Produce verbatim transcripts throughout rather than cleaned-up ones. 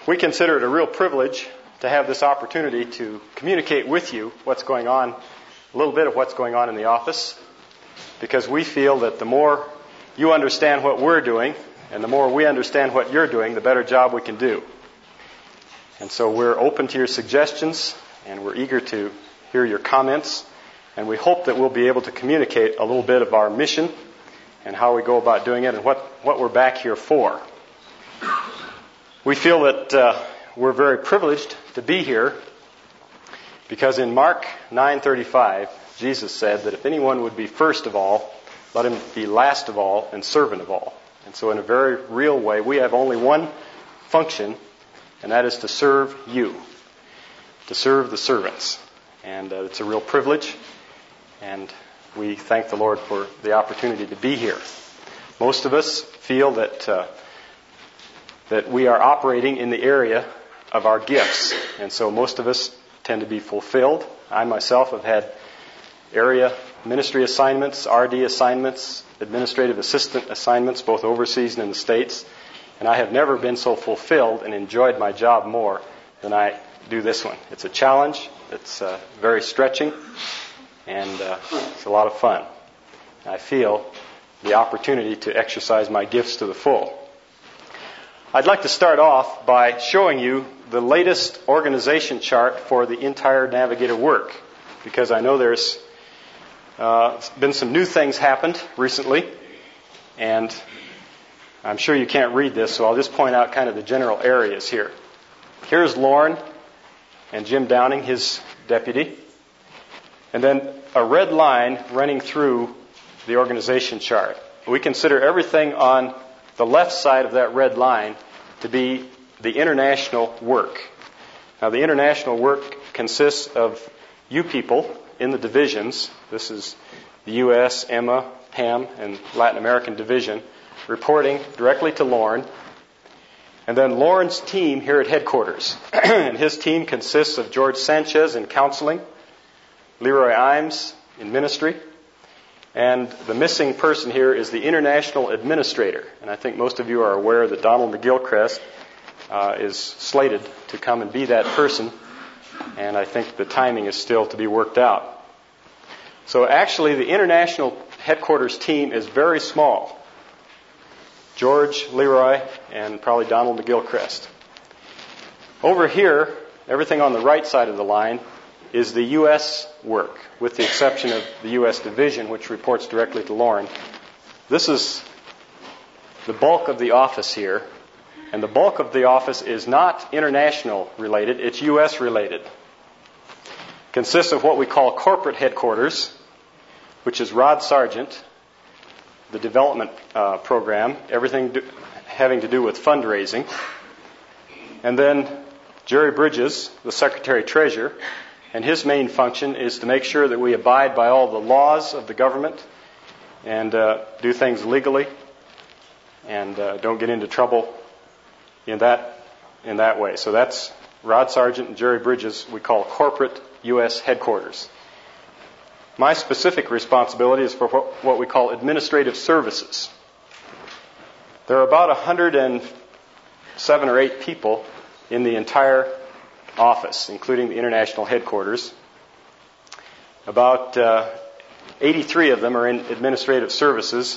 We consider it a real privilege to have this opportunity to communicate with you what's going on, a little bit of what's going on in the office, because we feel that the more you understand what we're doing and the more we understand what you're doing, the better job we can do. And so we're open to your suggestions, and we're eager to hear your comments, and we hope that we'll be able to communicate a little bit of our mission and how we go about doing it and what, what we're back here for. We feel that uh, we're very privileged to be here because in Mark nine thirty-five, Jesus said that if anyone would be first of all, let him be last of all and servant of all. And so in a very real way, we have only one function, and that is to serve you, to serve the servants. And uh, it's a real privilege, and we thank the Lord for the opportunity to be here. Most of us feel that uh, that we are operating in the area of our gifts, and so most of us tend to be fulfilled. I myself have had area ministry assignments, R D assignments, administrative assistant assignments, both overseas and in the States, and I have never been so fulfilled and enjoyed my job more than I do this one. It's a challenge, it's uh, very stretching, and uh, it's a lot of fun. I feel the opportunity to exercise my gifts to the full. I'd like to start off by showing you the latest organization chart for the entire Navigator work, because I know there's uh, been some new things happened recently, and I'm sure you can't read this, so I'll just point out kind of the general areas here. Here's Lauren and Jim Downing, his deputy, and then a red line running through the organization chart. We consider everything on the left side of that red line to be the international work. Now, the international work consists of you people in the divisions. This is the U S, Emma, Pam, and Latin American division, reporting directly to Lauren. And then Lauren's team here at headquarters. And his team consists of George Sanchez in counseling, Leroy Imes in ministry, and the missing person here is the international administrator. And I think most of you are aware that Donald McGilchrist uh, is slated to come and be that person. And I think the timing is still to be worked out. So actually, the international headquarters team is very small. George, Leroy, and probably Donald McGilchrist. Over here, everything on the right side of the line is the U S work, with the exception of the U S division, which reports directly to Lauren. This is the bulk of the office here, and the bulk of the office is not international related, it's U S related. It consists of what we call corporate headquarters, which is Rod Sargent, the development uh, program, everything do, having to do with fundraising, and then Jerry Bridges, the secretary-treasurer, and his main function is to make sure that we abide by all the laws of the government and uh, do things legally and uh, don't get into trouble in that in that way. So that's Rod Sargent and Jerry Bridges we call corporate U S headquarters. My specific responsibility is for what we call administrative services. There are about one hundred seven or eight people in the entire office, including the international headquarters. About uh, eighty-three of them are in administrative services,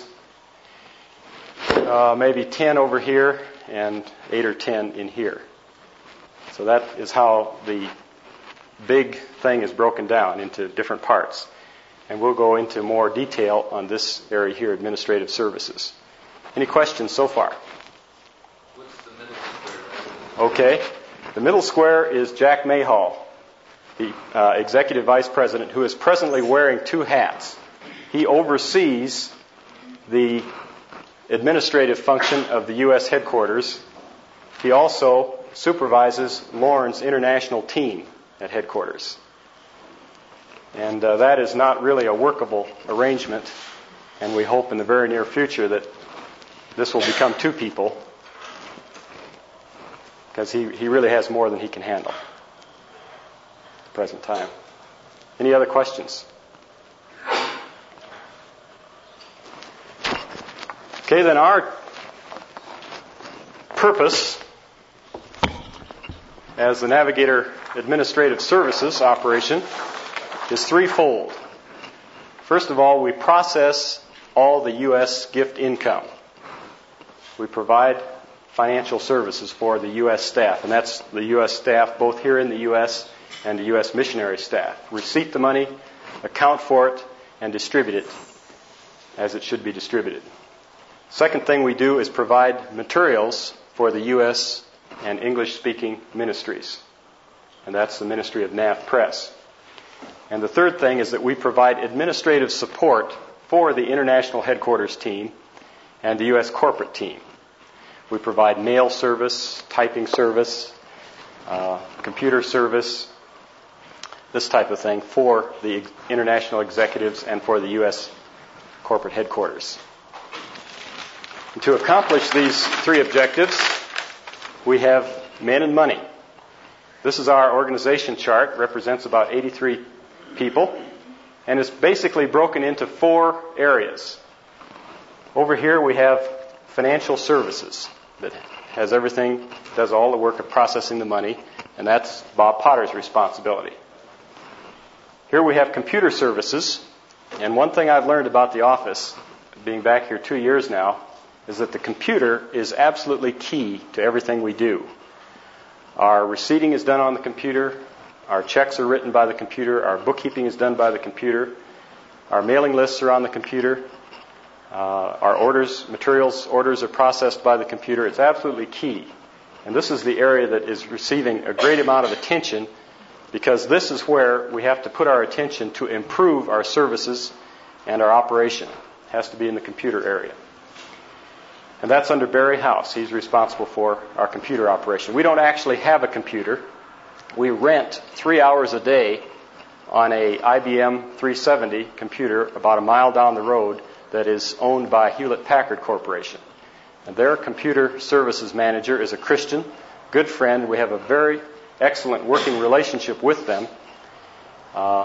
uh, maybe ten over here and eight or ten in here. So that is how the big thing is broken down into different parts. And we'll go into more detail on this area here, administrative services. Any questions so far? What's the middle square? Okay. The middle square is Jack Mayhall, the uh, Executive Vice President, who is presently wearing two hats. He oversees the administrative function of the U S headquarters. He also supervises Lauren's international team at headquarters. And uh, that is not really a workable arrangement, and we hope in the very near future that this will become two people, because he, he really has more than he can handle at the present time. Any other questions? Okay, then our purpose as the Navigator Administrative Services operation is threefold. First of all, we process all the U S gift income. We provide financial services for the U S staff, and that's the U S staff both here in the U S and the U S missionary staff. Receipt the money, account for it, and distribute it as it should be distributed. Second thing we do is provide materials for the U S and English-speaking ministries, and that's the ministry of NAVPress. And the third thing is that we provide administrative support for the international headquarters team and the U S corporate team. We provide mail service, typing service, uh, computer service, this type of thing for the international executives and for the U S corporate headquarters. And to accomplish these three objectives, we have men and money. This is our organization chart, represents about eighty-three people, and it's basically broken into four areas. Over here we have financial services that has everything, does all the work of processing the money, and that's Bob Potter's responsibility. Here we have computer services, and one thing I've learned about the office, being back here two years now, is that the computer is absolutely key to everything we do. Our receipting is done on the computer, our checks are written by the computer, our bookkeeping is done by the computer, our mailing lists are on the computer, uh, our orders, materials orders are processed by the computer. It's absolutely key. And this is the area that is receiving a great amount of attention, because this is where we have to put our attention to improve our services and our operation. It has to be in the computer area. And that's under Barry House. He's responsible for our computer operation. We don't actually have a computer. We rent three hours a day on a I B M three seventy computer about a mile down the road that is owned by Hewlett-Packard Corporation. And their computer services manager is a Christian, good friend. We have a very excellent working relationship with them. Uh,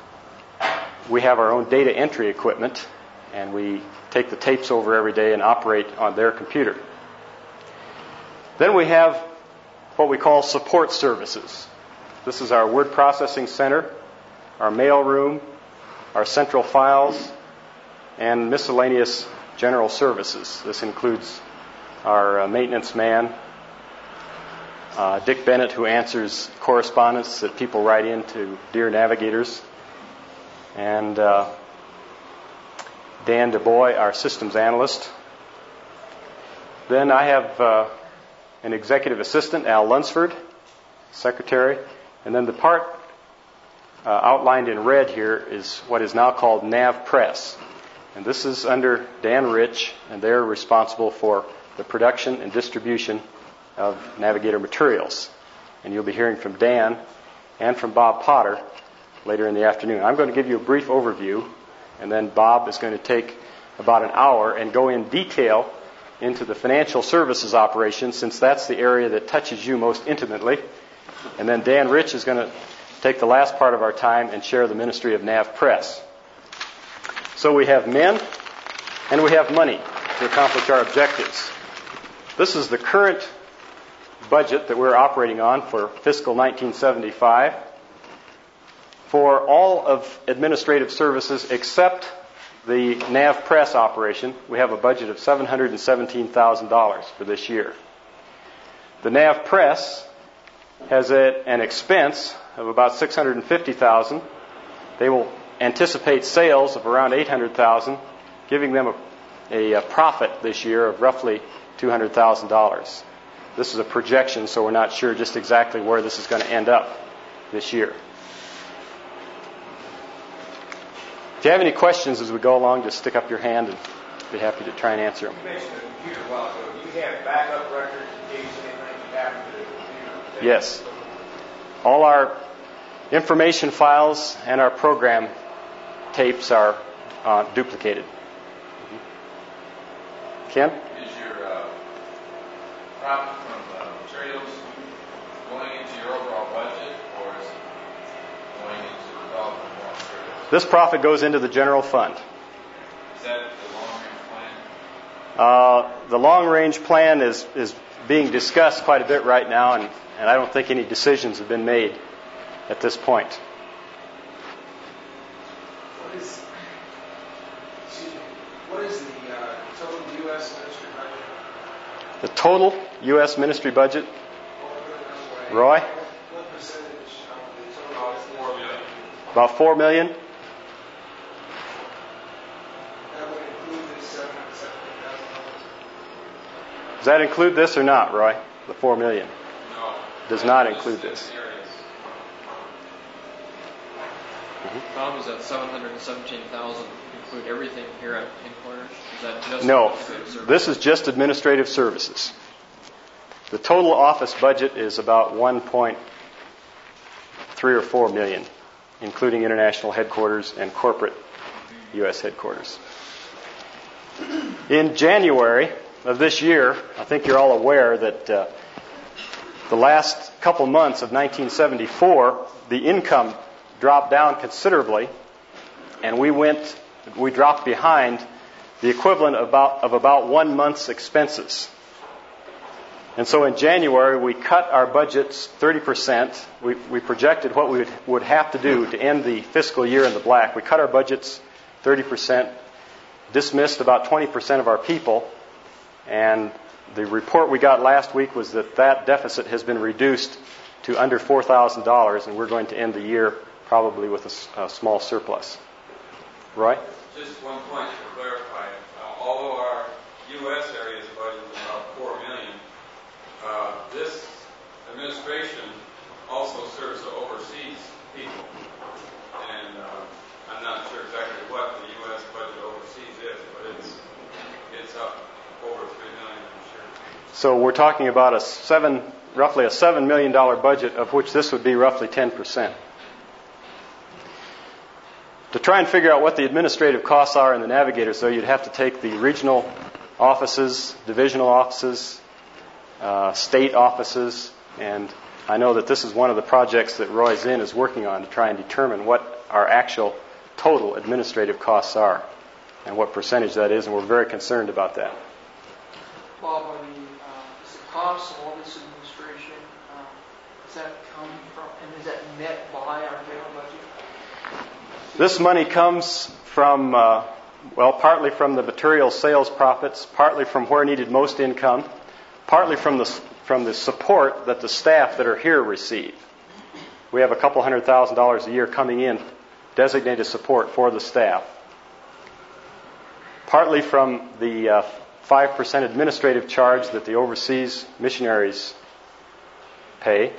we have our own data entry equipment, and we take the tapes over every day and operate on their computer. Then we have what we call support services. This is our word processing center, our mail room, our central files, and miscellaneous general services. This includes our uh, maintenance man, uh, Dick Bennett, who answers correspondence that people write in to Dear Navigators, and uh, Dan DuBois, our systems analyst. Then I have uh, an executive assistant, Al Lunsford, secretary. And then the part uh, outlined in red here is what is now called NAVPress. And this is under Dan Rich, and they're responsible for the production and distribution of Navigator materials. And you'll be hearing from Dan and from Bob Potter later in the afternoon. I'm going to give you a brief overview, and then Bob is going to take about an hour and go in detail into the financial services operation, since that's the area that touches you most intimately. And then Dan Rich is going to take the last part of our time and share the ministry of NAVPress. So we have men and we have money to accomplish our objectives. This is the current budget that we're operating on for fiscal nineteen seventy-five. For all of administrative services except the NAVPress operation, we have a budget of seven hundred seventeen thousand dollars for this year. The NAVPress has a, an expense of about six hundred fifty thousand dollars. They will anticipate sales of around eight hundred thousand dollars, giving them a, a profit this year of roughly two hundred thousand dollars. This is a projection, so we're not sure just exactly where this is going to end up this year. If you have any questions as we go along, just stick up your hand and I'd be happy to try and answer them. You mentioned the computer a while ago. Do you have backup records in case anything happens to the computer? Yes. All our information files and our program tapes are uh, duplicated. Ken? Is your uh, profit from uh, materials going into your overall budget, or is it going into the development of more materials? This profit goes into the general fund. Is that the long-range plan? Uh, the long-range plan is, is being discussed quite a bit right now, and, and I don't think any decisions have been made at this point. What is, excuse me, what is the uh, total U S ministry budget? The total U S ministry budget, Roy? What percentage of the total? About four million. About four million. That would include this seven hundred seventy thousand dollars? Does that include this or not, Roy? The four million No. does not include this. Bob, is that seven hundred seventeen thousand include everything here at headquarters? Is that just No, administrative services? this is just administrative services. The total office budget is about one point three or four million, including international headquarters and corporate U S headquarters. In January of this year, I think you're all aware that uh, the last couple months of nineteen seventy-four, the income dropped down considerably, and we went, we dropped behind the equivalent of about, of about one month's expenses. And so in January, we cut our budgets thirty percent. We, we projected what we would, would have to do to end the fiscal year in the black. We cut our budgets thirty percent, dismissed about twenty percent of our people, and the report we got last week was that that deficit has been reduced to under four thousand dollars, and we're going to end the year probably with a, a small surplus. Roy? Just one point to clarify. Uh, although our U S area's budget is about four million dollars, uh, this administration also serves the overseas people. And uh, I'm not sure exactly what the U S budget overseas is, but it's it's up over three million dollars, I'm sure. So we're talking about a seven, roughly a seven million dollars budget, of which this would be roughly ten percent. To try and figure out what the administrative costs are in the Navigators, though, you'd have to take the regional offices, divisional offices, uh, state offices, and I know that this is one of the projects that Roy Zinn is working on to try and determine what our actual total administrative costs are and what percentage that is, and we're very concerned about that. Bob, are the, uh, is the cost of all this administration, uh, does that come from, and is that met by our general budget? This money comes from, uh, well, partly from the material sales profits, partly from where needed most income, partly from the from the support that the staff that are here receive. We have a couple hundred thousand dollars a year coming in, designated support for the staff. Partly from the uh, five percent administrative charge that the overseas missionaries pay,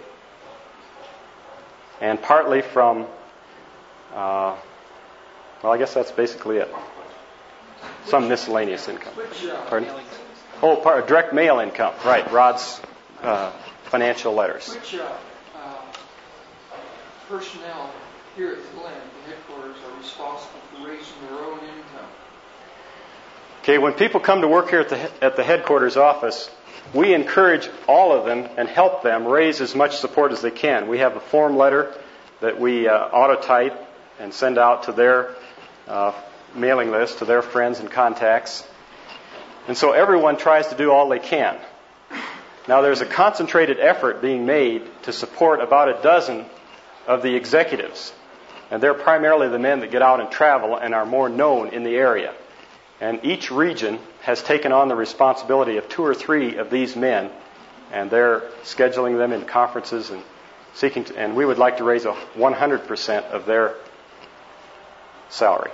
and partly from Uh, well, I guess that's basically it. Some miscellaneous income. Pardon? Oh, part, direct mail income. Right, Rod's uh, financial letters. Which uh, uh, personnel here at Glen, the headquarters, are responsible for raising their own income? Okay, when people come to work here at the at the headquarters office, we encourage all of them and help them raise as much support as they can. We have a form letter that we uh, auto-type and send out to their uh, mailing list, to their friends and contacts. And so everyone tries to do all they can. Now there's a concentrated effort being made to support about a dozen of the executives. And they're primarily the men that get out and travel and are more known in the area. And each region has taken on the responsibility of two or three of these men, and they're scheduling them in conferences and seeking to, and we would like to raise a one hundred percent of their salary.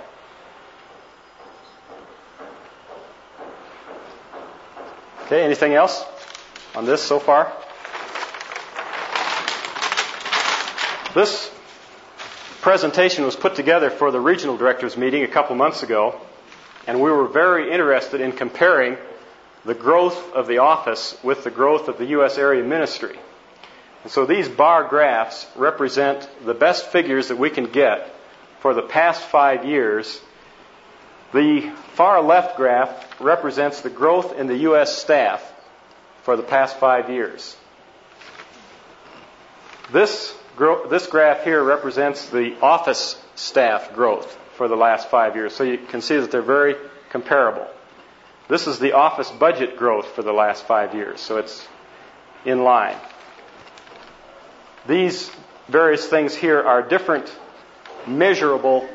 Okay, anything else on this so far? This presentation was put together for the regional directors meeting a couple months ago, and we were very interested in comparing the growth of the office with the growth of the U S area ministry. And so these bar graphs represent the best figures that we can get for the past five years. The far left graph represents the growth in the U S staff for the past five years. This, gro- this graph here represents the office staff growth for the last five years. So you can see that they're very comparable. This is the office budget growth for the last five years. So it's in line. These various things here are different measurable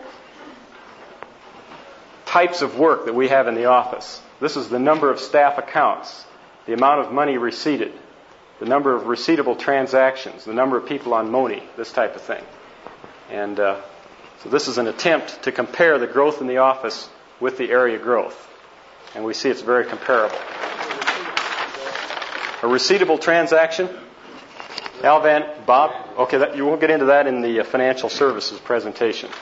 types of work that we have in the office. This is the number of staff accounts, the amount of money receipted, the number of receivable transactions, the number of people on M O N E, this type of thing. And uh, so this is an attempt to compare the growth in the office with the area growth. And we see it's very comparable. A receivable transaction? Alvan, Bob? Okay, that, you won't get into that in the uh, financial services presentation.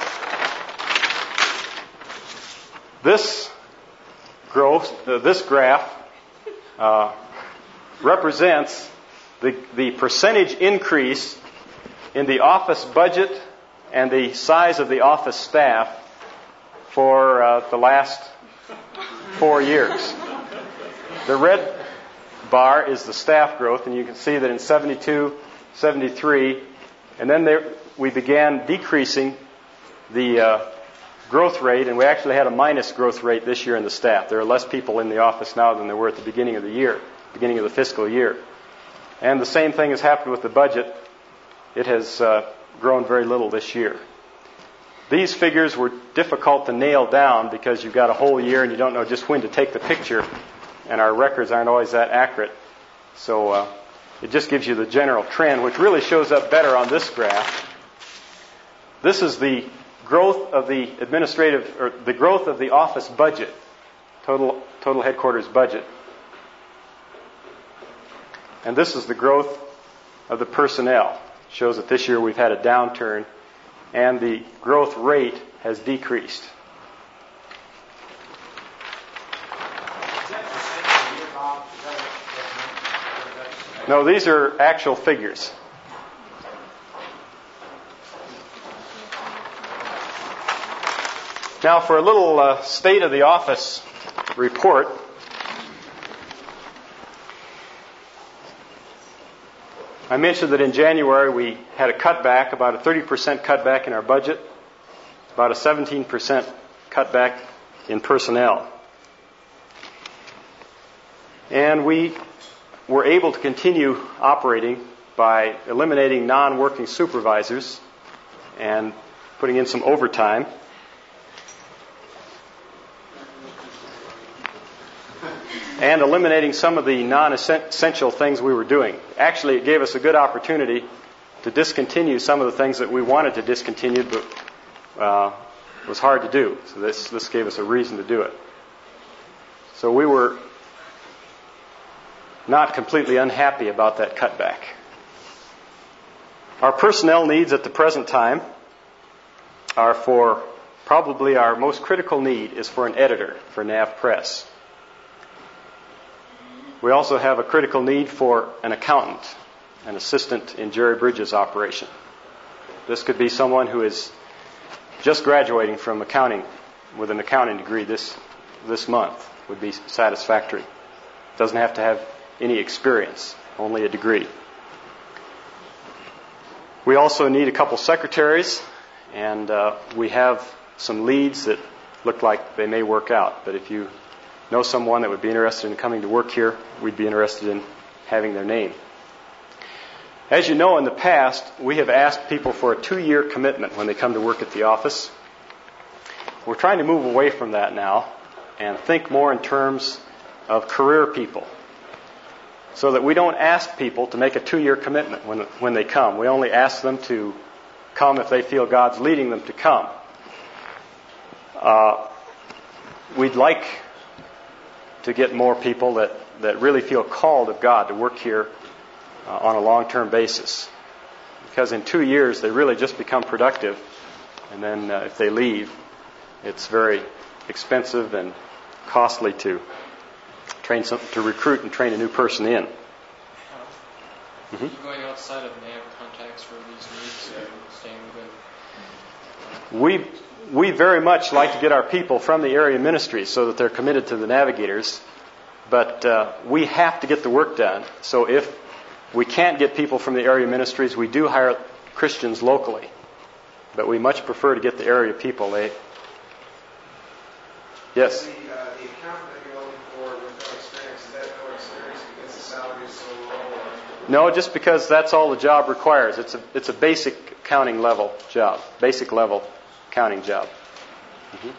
This growth, uh, this graph uh, represents the, the percentage increase in the office budget and the size of the office staff for uh, the last four years. The red bar is the staff growth, and you can see that in seventy-two, seventy-three, and then there, we began decreasing the uh, growth rate, and we actually had a minus growth rate this year in the staff. There are less people in the office now than there were at the beginning of the year, beginning of the fiscal year. And the same thing has happened with the budget. It has uh, grown very little this year. These figures were difficult to nail down because you've got a whole year and you don't know just when to take the picture, and our records aren't always that accurate. So uh, it just gives you the general trend, which really shows up better on this graph. This is the growth of the administrative, or the growth of the office budget, total total headquarters budget. And this is the growth of the personnel. Shows that this year we've had a downturn, and the growth rate has decreased. No, these are actual figures. Now, for a little uh, state of the office report, I mentioned that in January we had a cutback, about a thirty percent cutback in our budget, about a seventeen percent cutback in personnel. And we were able to continue operating by eliminating non-working supervisors and putting in some overtime. And eliminating some of the non-essential things we were doing. Actually, it gave us a good opportunity to discontinue some of the things that we wanted to discontinue, but uh, was hard to do. So this this gave us a reason to do it. So we were not completely unhappy about that cutback. Our personnel needs at the present time are for, probably our most critical need is for an editor for N A V Press. We also have a critical need for an accountant, an assistant in Jerry Bridges' operation. This could be someone who is just graduating from accounting with an accounting degree this this month would be satisfactory. Doesn't have to have any experience, only a degree. We also need a couple secretaries, and uh, we have some leads that look like they may work out. But if you know someone that would be interested in coming to work here, we'd be interested in having their name. As you know, in the past, we have asked people for a two-year commitment when they come to work at the office. We're trying to move away from that now and think more in terms of career people, so that we don't ask people to make a two-year commitment when when they come. We only ask them to come if they feel God's leading them to come. Uh, we'd like to get more people that, that really feel called of God to work here uh, on a long-term basis. Because in two years, they really just become productive. And then uh, if they leave, it's very expensive and costly to train some, to recruit and train a new person in. Mm-hmm. Going outside of N A V contacts for these needs and staying within. We we very much like to get our people from the area ministries so that they're committed to the navigators, but uh, we have to get the work done. So if we can't get people from the area ministries, we do hire Christians locally, but we much prefer to get the area people. They yes. The, uh, the accountant that you're looking for with no experience, is that no experience because the salary is so low? No, just because that's all the job requires. It's a it's a basic accounting level job, basic level accounting job. Mm-hmm.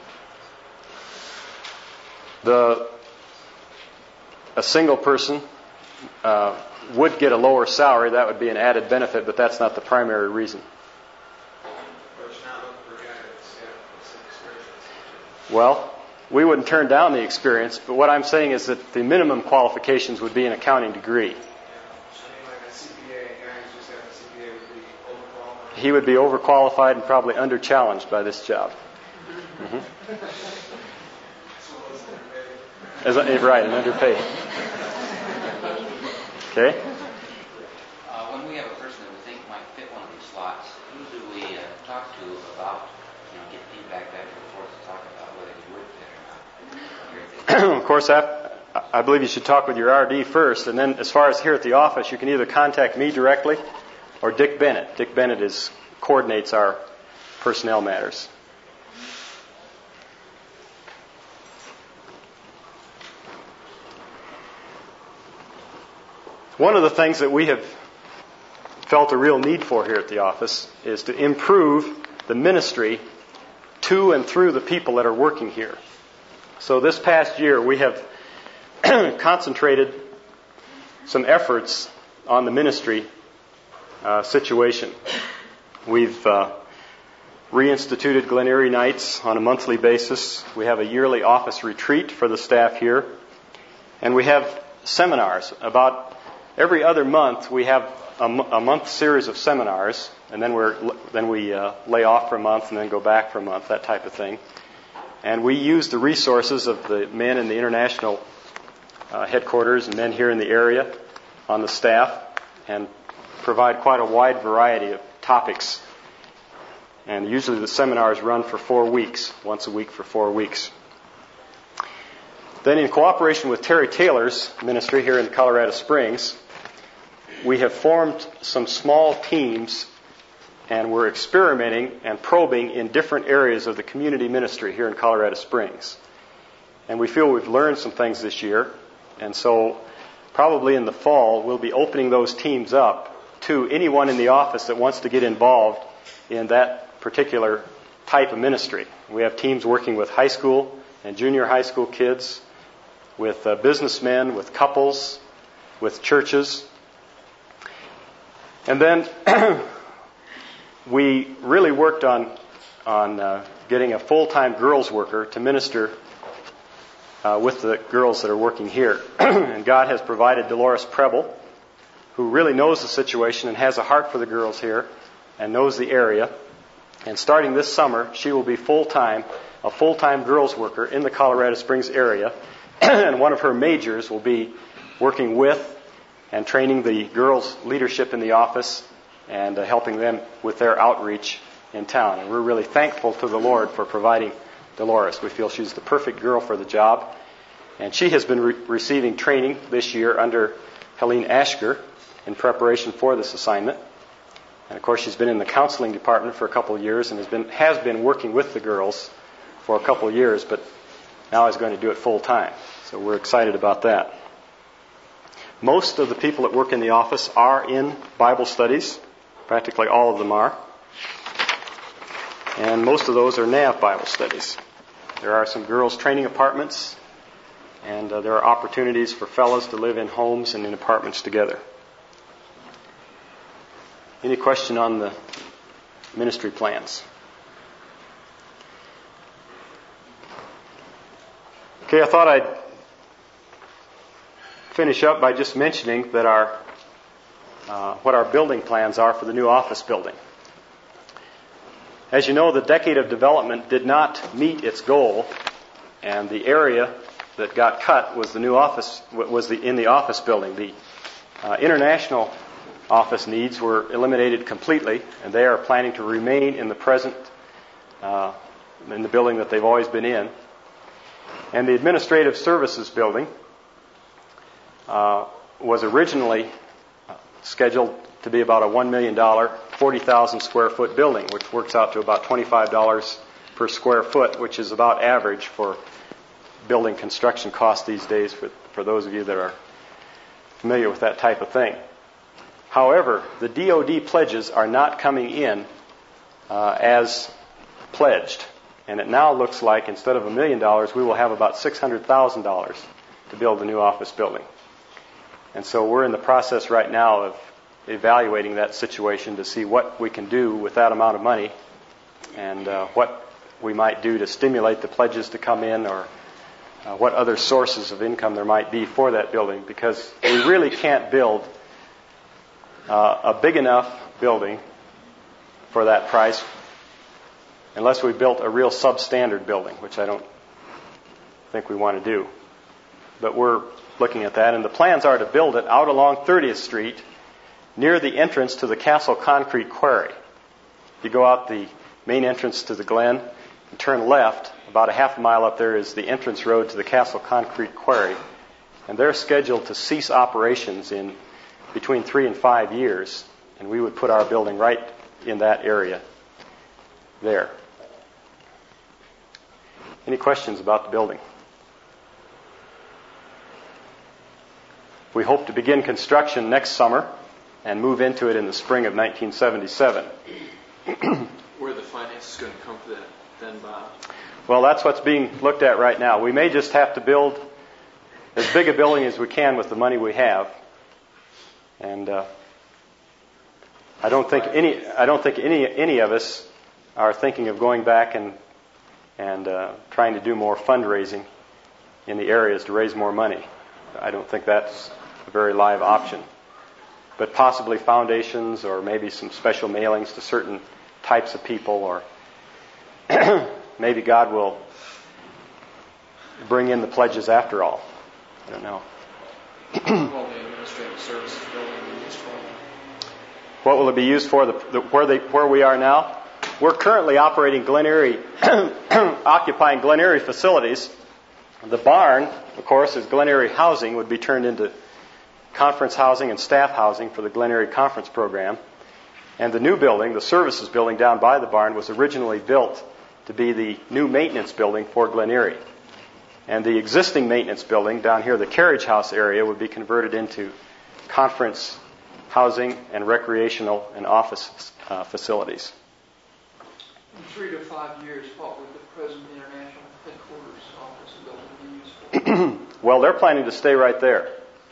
The a single person uh, would get a lower salary. That would be an added benefit, but that's not the primary reason. But you're not looking for a guy that's got some experience. Well, we wouldn't turn down the experience, but what I'm saying is that the minimum qualifications would be an accounting degree. Yeah. I mean, like a C P A, a guy who just got a C P A would be overqualified. He would be overqualified and probably under-challenged by this job. Mm-hmm. As a, right, and underpaid. Okay. Uh, when we have a person that we think might fit one of these slots, who do we uh, talk to about, you know, get feedback back and forth to talk about whether he would fit or not? Of course, I, I believe you should talk with your R D first, and then as far as here at the office, you can either contact me directly or Dick Bennett. Dick Bennett is coordinates our personnel matters. One of the things that we have felt a real need for here at the office is to improve the ministry to and through the people that are working here. So this past year we have concentrated some efforts on the ministry uh, situation. We've uh, reinstituted Glen Erie Nights on a monthly basis. We have a yearly office retreat for the staff here. And we have seminars. About every other month we have a, m- a month series of seminars, and then we're then we uh, lay off for a month and then go back for a month, that type of thing. And we use the resources of the men in the international uh, headquarters and men here in the area on the staff and provide quite a wide variety of topics. And usually the seminars run for four weeks, once a week for four weeks. Then in cooperation with Terry Taylor's ministry here in Colorado Springs, we have formed some small teams and we're experimenting and probing in different areas of the community ministry here in Colorado Springs. And we feel we've learned some things this year, and so probably in the fall we'll be opening those teams up to anyone in the office that wants to get involved in that particular type of ministry. We have teams working with high school and junior high school kids, with uh, businessmen, with couples, with churches. And then we really worked on on uh, getting a full-time girls worker to minister uh, with the girls that are working here. And God has provided Dolores Preble, who really knows the situation and has a heart for the girls here and knows the area. And starting this summer, she will be full-time, a full-time girls worker in the Colorado Springs area. And one of her majors will be working with and training the girls' leadership in the office and uh, helping them with their outreach in town. And we're really thankful to the Lord for providing Dolores. We feel she's the perfect girl for the job. And she has been re- receiving training this year under Helene Ashker in preparation for this assignment. And of course, she's been in the counseling department for a couple of years and has been has been working with the girls for a couple of years, but now is going to do it full time. So we're excited about that. Most of the people that work in the office are in Bible studies. Practically all of them are. And most of those are N A V Bible studies. There are some girls' training apartments, and uh, there are opportunities for fellows to live in homes and in apartments together. Any question on the ministry plans? Okay, I thought I'd finish up by just mentioning that our uh, what our building plans are for the new office building. As you know, the decade of development did not meet its goal, and the area that got cut was the new office was the in the office building. The uh, international office needs were eliminated completely, and they are planning to remain in the present uh, in the building that they've always been in. And the administrative services building uh, was originally scheduled to be about a one million dollars, forty thousand square foot building, which works out to about twenty-five dollars per square foot, which is about average for building construction costs these days for, for those of you that are familiar with that type of thing. However, the D O D pledges are not coming in uh, as pledged. And it now looks like instead of a million dollars, we will have about six hundred thousand dollars to build the new office building. And so we're in the process right now of evaluating that situation to see what we can do with that amount of money and uh, what we might do to stimulate the pledges to come in, or uh, what other sources of income there might be for that building, because we really can't build uh, a big enough building for that price unless we built a real substandard building, which I don't think we want to do. But we're looking at that, and the plans are to build it out along thirtieth Street near the entrance to the Castle Concrete Quarry. You go out the main entrance to the Glen and turn left. About a half a mile up there is the entrance road to the Castle Concrete Quarry. And they're scheduled to cease operations in between three and five years. And we would put our building right in that area there. Any questions about the building? We hope to begin construction next summer and move into it in the spring of nineteen seventy-seven. Where are the finances going to come for that then, Bob? Well, that's what's being looked at right now. We may just have to build as big a building as we can with the money we have, and uh, I don't think any I don't think any any of us are thinking of going back and and uh, trying to do more fundraising in the areas to raise more money. I don't think that's a very live option. But possibly foundations, or maybe some special mailings to certain types of people, or maybe God will bring in the pledges after all. I don't know. Well, the administrative services building be used for? What will it be used for? The, the, where they where we are now? We're currently operating Glen Eyrie, occupying Glen Eyrie facilities. The barn, of course, is Glen Eyrie housing, would be turned into conference housing and staff housing for the Glen Eyrie conference program. And the new building, the services building down by the barn, was originally built to be the new maintenance building for Glen Eyrie. And the existing maintenance building down here, the carriage house area, would be converted into conference housing and recreational and office uh, facilities. In three to five years, what would the present international headquarters office building be used for? Well, they're planning to stay right there.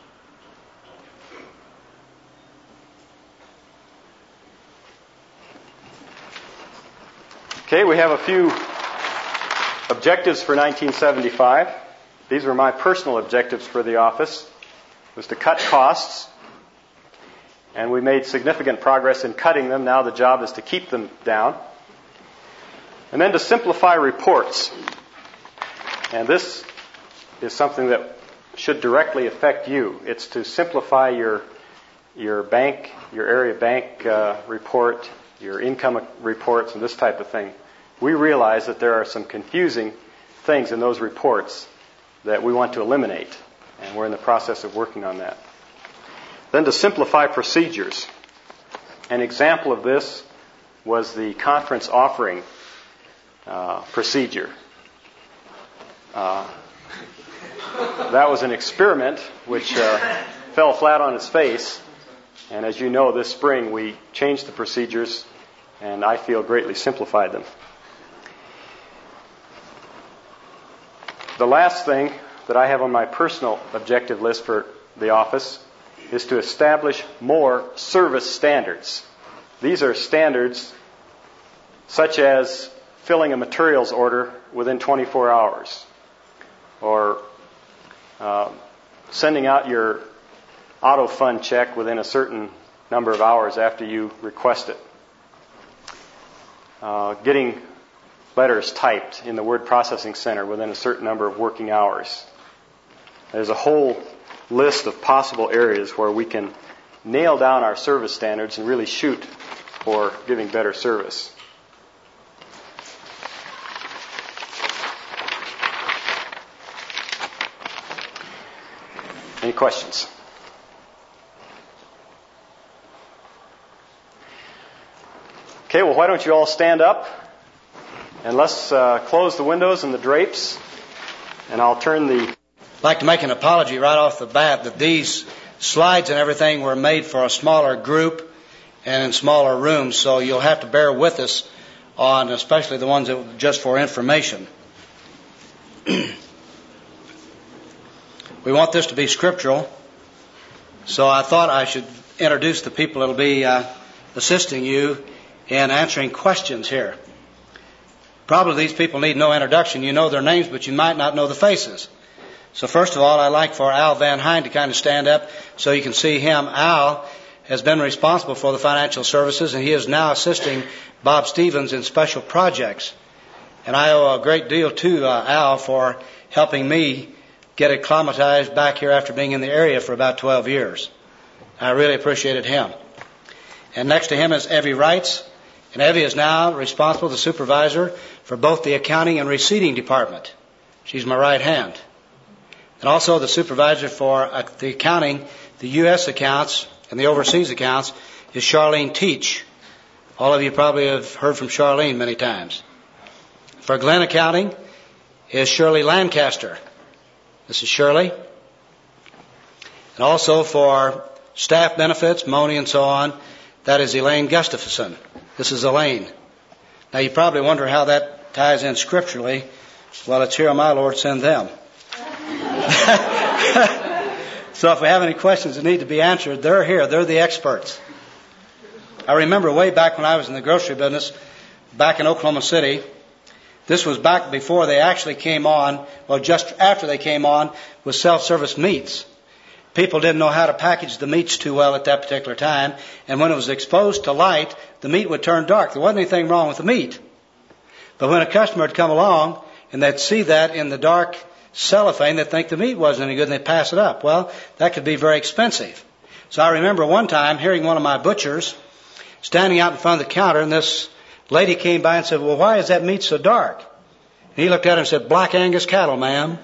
Okay, we have a few objectives for nineteen seventy-five. These were my personal objectives for the office. It was to cut costs, and we made significant progress in cutting them. Now the job is to keep them down. And then to simplify reports. And this is something that should directly affect you. It's to simplify your your bank, your area bank uh, report, your income reports, and this type of thing. We realize that there are some confusing things in those reports that we want to eliminate, and we're in the process of working on that. Then to simplify procedures. An example of this was the conference offering uh, procedure. Uh, that was an experiment which uh, fell flat on its face. And as you know, this spring we changed the procedures, and I feel greatly simplified them. The last thing that I have on my personal objective list for the office is to establish more service standards. These are standards such as filling a materials order within twenty-four hours, or uh, sending out your auto fund check within a certain number of hours after you request it. Uh, getting letters typed in the word processing center within a certain number of working hours. There's a whole list of possible areas where we can nail down our service standards and really shoot for giving better service. Any questions? Okay, well, why don't you all stand up, and let's uh, close the windows and the drapes, and I'll turn the... I'd like to make an apology right off the bat that these slides and everything were made for a smaller group and in smaller rooms, so you'll have to bear with us on especially the ones that were just for information. We want this to be scriptural, so I thought I should introduce the people that will be uh, assisting you in answering questions here. Probably these people need no introduction. You know their names, but you might not know the faces. So first of all, I'd like for Al Van Hine to kind of stand up so you can see him. Al has been responsible for the financial services, and he is now assisting Bob Stevens in special projects. And I owe a great deal to uh, Al for helping me get acclimatized back here after being in the area for about twelve years. I really appreciated him. And next to him is Evie Wrights. And Evie is now responsible, the supervisor, for both the accounting and receipting department. She's my right hand. And also the supervisor for uh, the accounting, the U S accounts, and the overseas accounts is Charlene Teach. All of you probably have heard from Charlene many times. For Glenn Accounting is Shirley Lancaster. This is Shirley. And also for staff benefits, Moni and so on, that is Elaine Gustafson. This is Elaine. Now you probably wonder how that ties in scripturally. Well, it's here, my Lord, send them. So if we have any questions that need to be answered, they're here. They're the experts. I remember way back when I was in the grocery business, back in Oklahoma City, this was back before they actually came on, well, just after they came on with self-service meats. People didn't know how to package the meats too well at that particular time, and when it was exposed to light, the meat would turn dark. There wasn't anything wrong with the meat. But when a customer would come along, and they'd see that in the dark cellophane, they'd think the meat wasn't any good, and they'd pass it up. Well, that could be very expensive. So I remember one time hearing one of my butchers standing out in front of the counter, and this lady came by and said, well, why is that meat so dark? And he looked at her and said, Black Angus cattle, ma'am.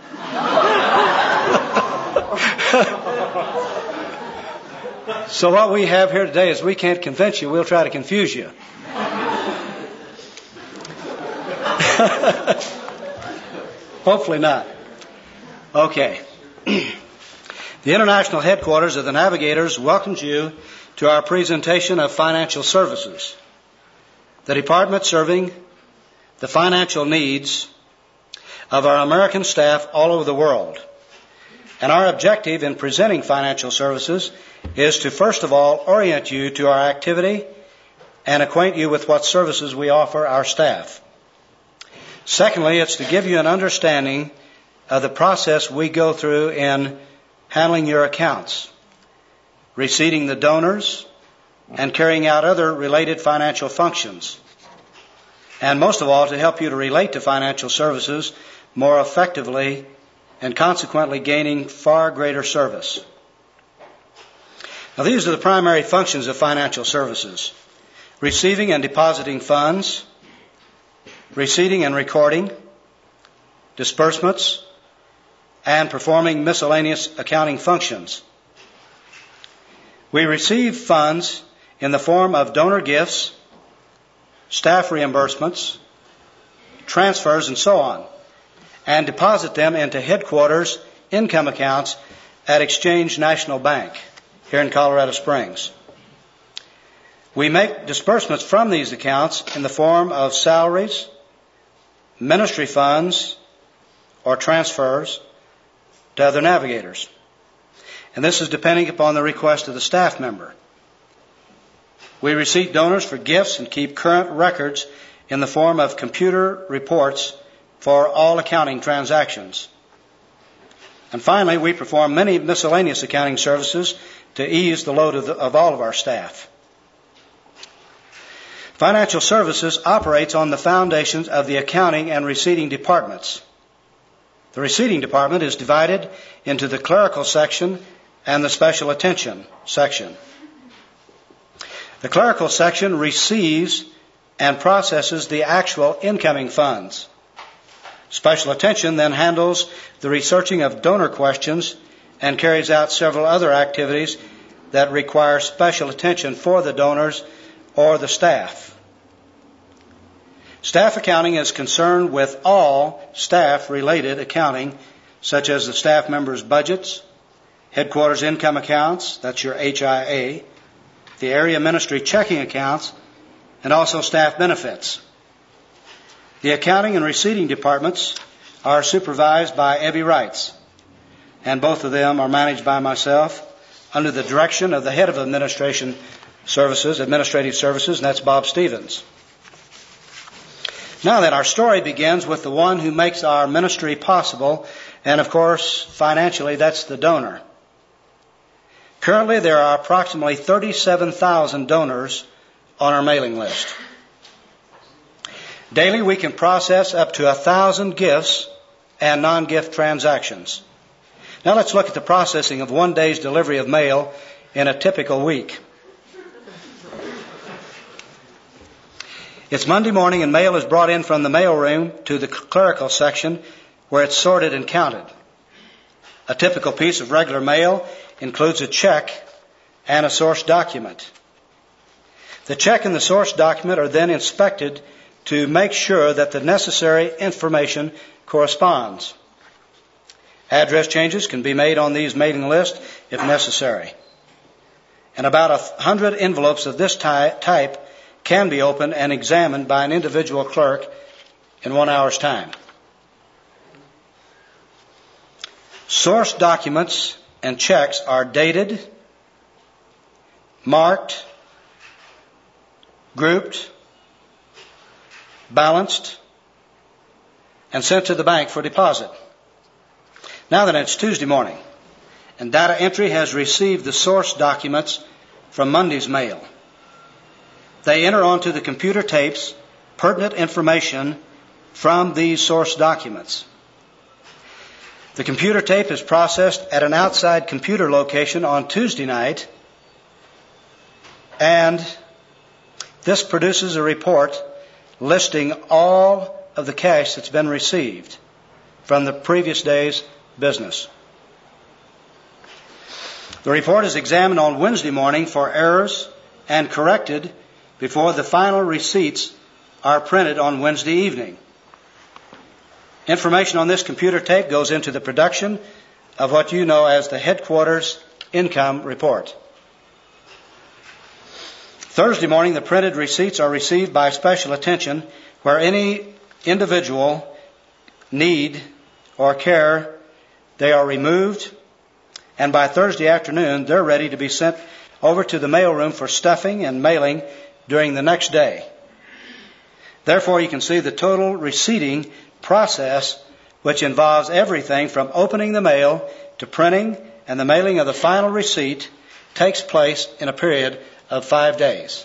So what we have here today is we can't convince you, we'll try to confuse you. Hopefully not. Okay. The international headquarters of the Navigators welcomes you to our presentation of financial services. The department serving the financial needs of our American staff all over the world. And our objective in presenting financial services is to, first of all, orient you to our activity and acquaint you with what services we offer our staff. Secondly, it's to give you an understanding of the process we go through in handling your accounts, receiving the donors, and carrying out other related financial functions. And most of all, to help you to relate to financial services more effectively and consequently gaining far greater service. Now, these are the primary functions of financial services: receiving and depositing funds, receiving and recording, disbursements, and performing miscellaneous accounting functions. We receive funds in the form of donor gifts, staff reimbursements, transfers, and so on, and deposit them into headquarters income accounts at Exchange National Bank here in Colorado Springs. We make disbursements from these accounts in the form of salaries, ministry funds, or transfers to other navigators. And this is depending upon the request of the staff member. We receive donors for gifts and keep current records in the form of computer reports for all accounting transactions. And finally, we perform many miscellaneous accounting services to ease the load of, the, of all of our staff. Financial services operates on the foundations of the accounting and receiving departments. The receiving department is divided into the clerical section and the special attention section. The clerical section receives and processes the actual incoming funds. Special attention then handles the researching of donor questions and carries out several other activities that require special attention for the donors or the staff. Staff accounting is concerned with all staff-related accounting, such as the staff members' budgets, headquarters income accounts, that's your H I A, the area ministry checking accounts, and also staff benefits. The accounting and receipting departments are supervised by Evie Wrights, and both of them are managed by myself under the direction of the head of administration services, administrative services, and that's Bob Stevens. Now then, our story begins with the one who makes our ministry possible, and of course, financially, that's the donor. Currently, there are approximately thirty-seven thousand donors on our mailing list. Daily, we can process up to one thousand gifts and non-gift transactions. Now let's look at the processing of one day's delivery of mail in a typical week. It's Monday morning and mail is brought in from the mailroom to the clerical section where it's sorted and counted. A typical piece of regular mail includes a check and a source document. The check and the source document are then inspected to make sure that the necessary information corresponds. Address changes can be made on these mailing lists if necessary. And about a hundred envelopes of this ty- type can be opened and examined by an individual clerk in one hour's time. Source documents and checks are dated, marked, grouped, balanced, and sent to the bank for deposit. Now then, it's Tuesday morning, and data entry has received the source documents from Monday's mail. They enter onto the computer tapes pertinent information from these source documents. The computer tape is processed at an outside computer location on Tuesday night, and this produces a report listing all of the cash that's been received from the previous day's business. The report is examined on Wednesday morning for errors and corrected before the final receipts are printed on Wednesday evening. Information on this computer tape goes into the production of what you know as the headquarters income report. Thursday morning, the printed receipts are received by special attention where any individual need or care, they are removed, and by Thursday afternoon, they're ready to be sent over to the mailroom for stuffing and mailing during the next day. Therefore, you can see the total receipting process, which involves everything from opening the mail to printing and the mailing of the final receipt, takes place in a period of five days.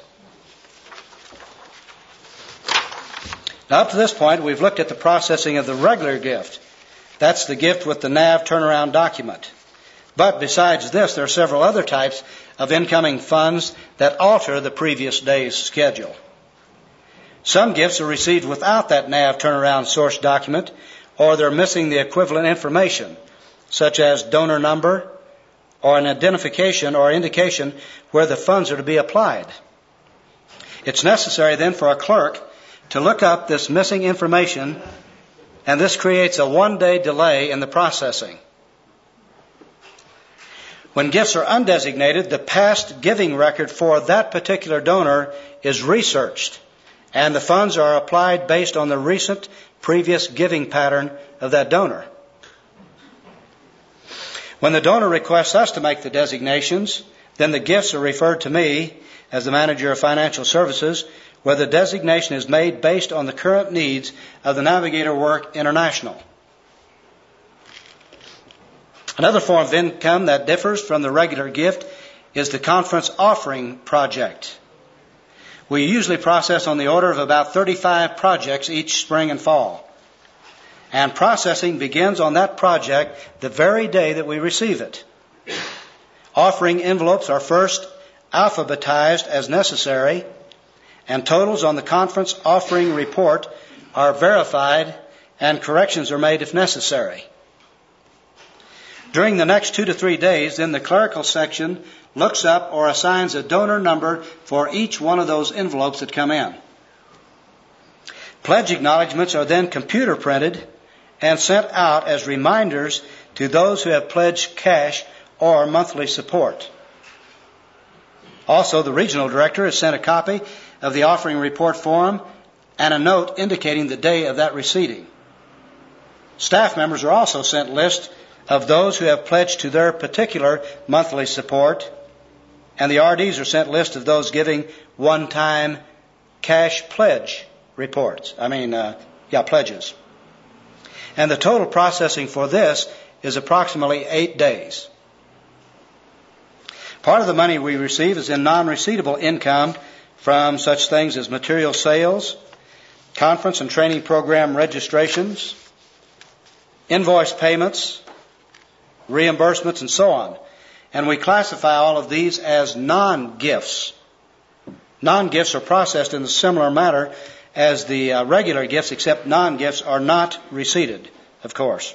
Now, up to this point, we've looked at the processing of the regular gift. That's the gift with the N A V turnaround document. But besides this, there are several other types of incoming funds that alter the previous day's schedule. Some gifts are received without that N A V turnaround source document, or they're missing the equivalent information, such as donor number or an identification or indication where the funds are to be applied. It's necessary then for a clerk to look up this missing information, and this creates a one-day delay in the processing. When gifts are undesignated, the past giving record for that particular donor is researched, and the funds are applied based on the recent previous giving pattern of that donor. When the donor requests us to make the designations, then the gifts are referred to me as the manager of financial services, where the designation is made based on the current needs of the Navigator Work International. Another form of income that differs from the regular gift is the conference offering project. We usually process on the order of about thirty-five projects each spring and fall. And processing begins on that project the very day that we receive it. Offering envelopes are first alphabetized as necessary, and totals on the conference offering report are verified and corrections are made if necessary. During the next two to three days, then the clerical section looks up or assigns a donor number for each one of those envelopes that come in. Pledge acknowledgments are then computer printed and sent out as reminders to those who have pledged cash or monthly support. Also, the regional director is sent a copy of the offering report form and a note indicating the day of that receiving. Staff members are also sent lists of those who have pledged to their particular monthly support, and the R Ds are sent lists of those giving one-time cash pledge reports. I mean, uh, yeah, pledges. And the total processing for this is approximately eight days. Part of the money we receive is in non-receivable income from such things as material sales, conference and training program registrations, invoice payments, reimbursements, and so on. And we classify all of these as non-gifts. Non-gifts are processed in a similar manner as the uh, regular gifts, except non-gifts are not receipted, of course.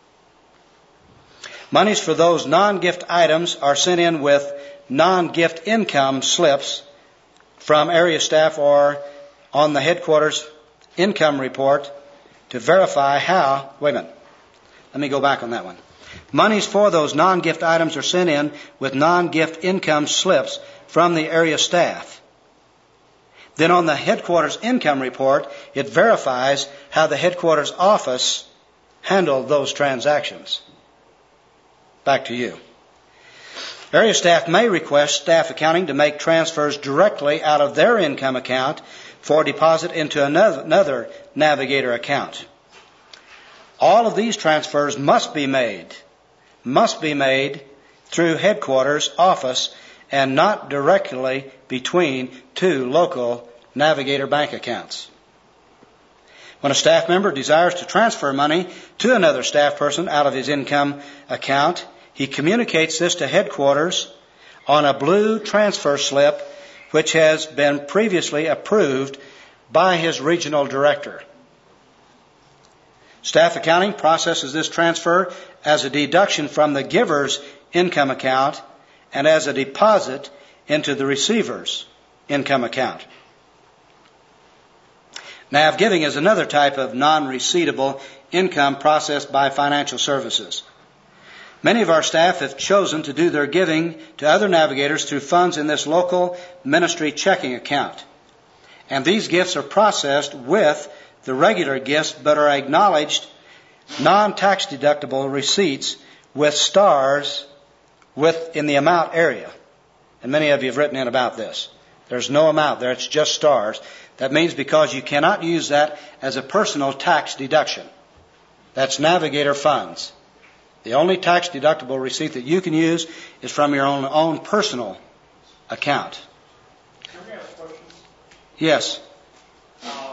Monies for those non-gift items are sent in with non-gift income slips from area staff or on the headquarters income report to verify how, wait a minute, let me go back on that one. Monies for those non-gift items are sent in with non-gift income slips from the area staff. Then on the headquarters income report, it verifies how the headquarters office handled those transactions. Back to you. Area staff may request staff accounting to make transfers directly out of their income account for deposit into another, another Navigator account. All of these transfers must be made, must be made through headquarters office and not directly between two local Navigator bank accounts. When a staff member desires to transfer money to another staff person out of his income account, he communicates this to headquarters on a blue transfer slip which has been previously approved by his regional director. Staff accounting processes this transfer as a deduction from the giver's income account and as a deposit into the receiver's income account. Nav giving is another type of non-receivable income processed by financial services. Many of our staff have chosen to do their giving to other navigators through funds in this local ministry checking account. And these gifts are processed with the regular gifts but are acknowledged non-tax deductible receipts with stars with in the amount area. And many of you have written in about this. There's no amount there, it's just stars. That means because you cannot use that as a personal tax deduction. That's Navigator funds. The only tax deductible receipt that you can use is from your own, own personal account. Can we ask questions? Yes. Uh,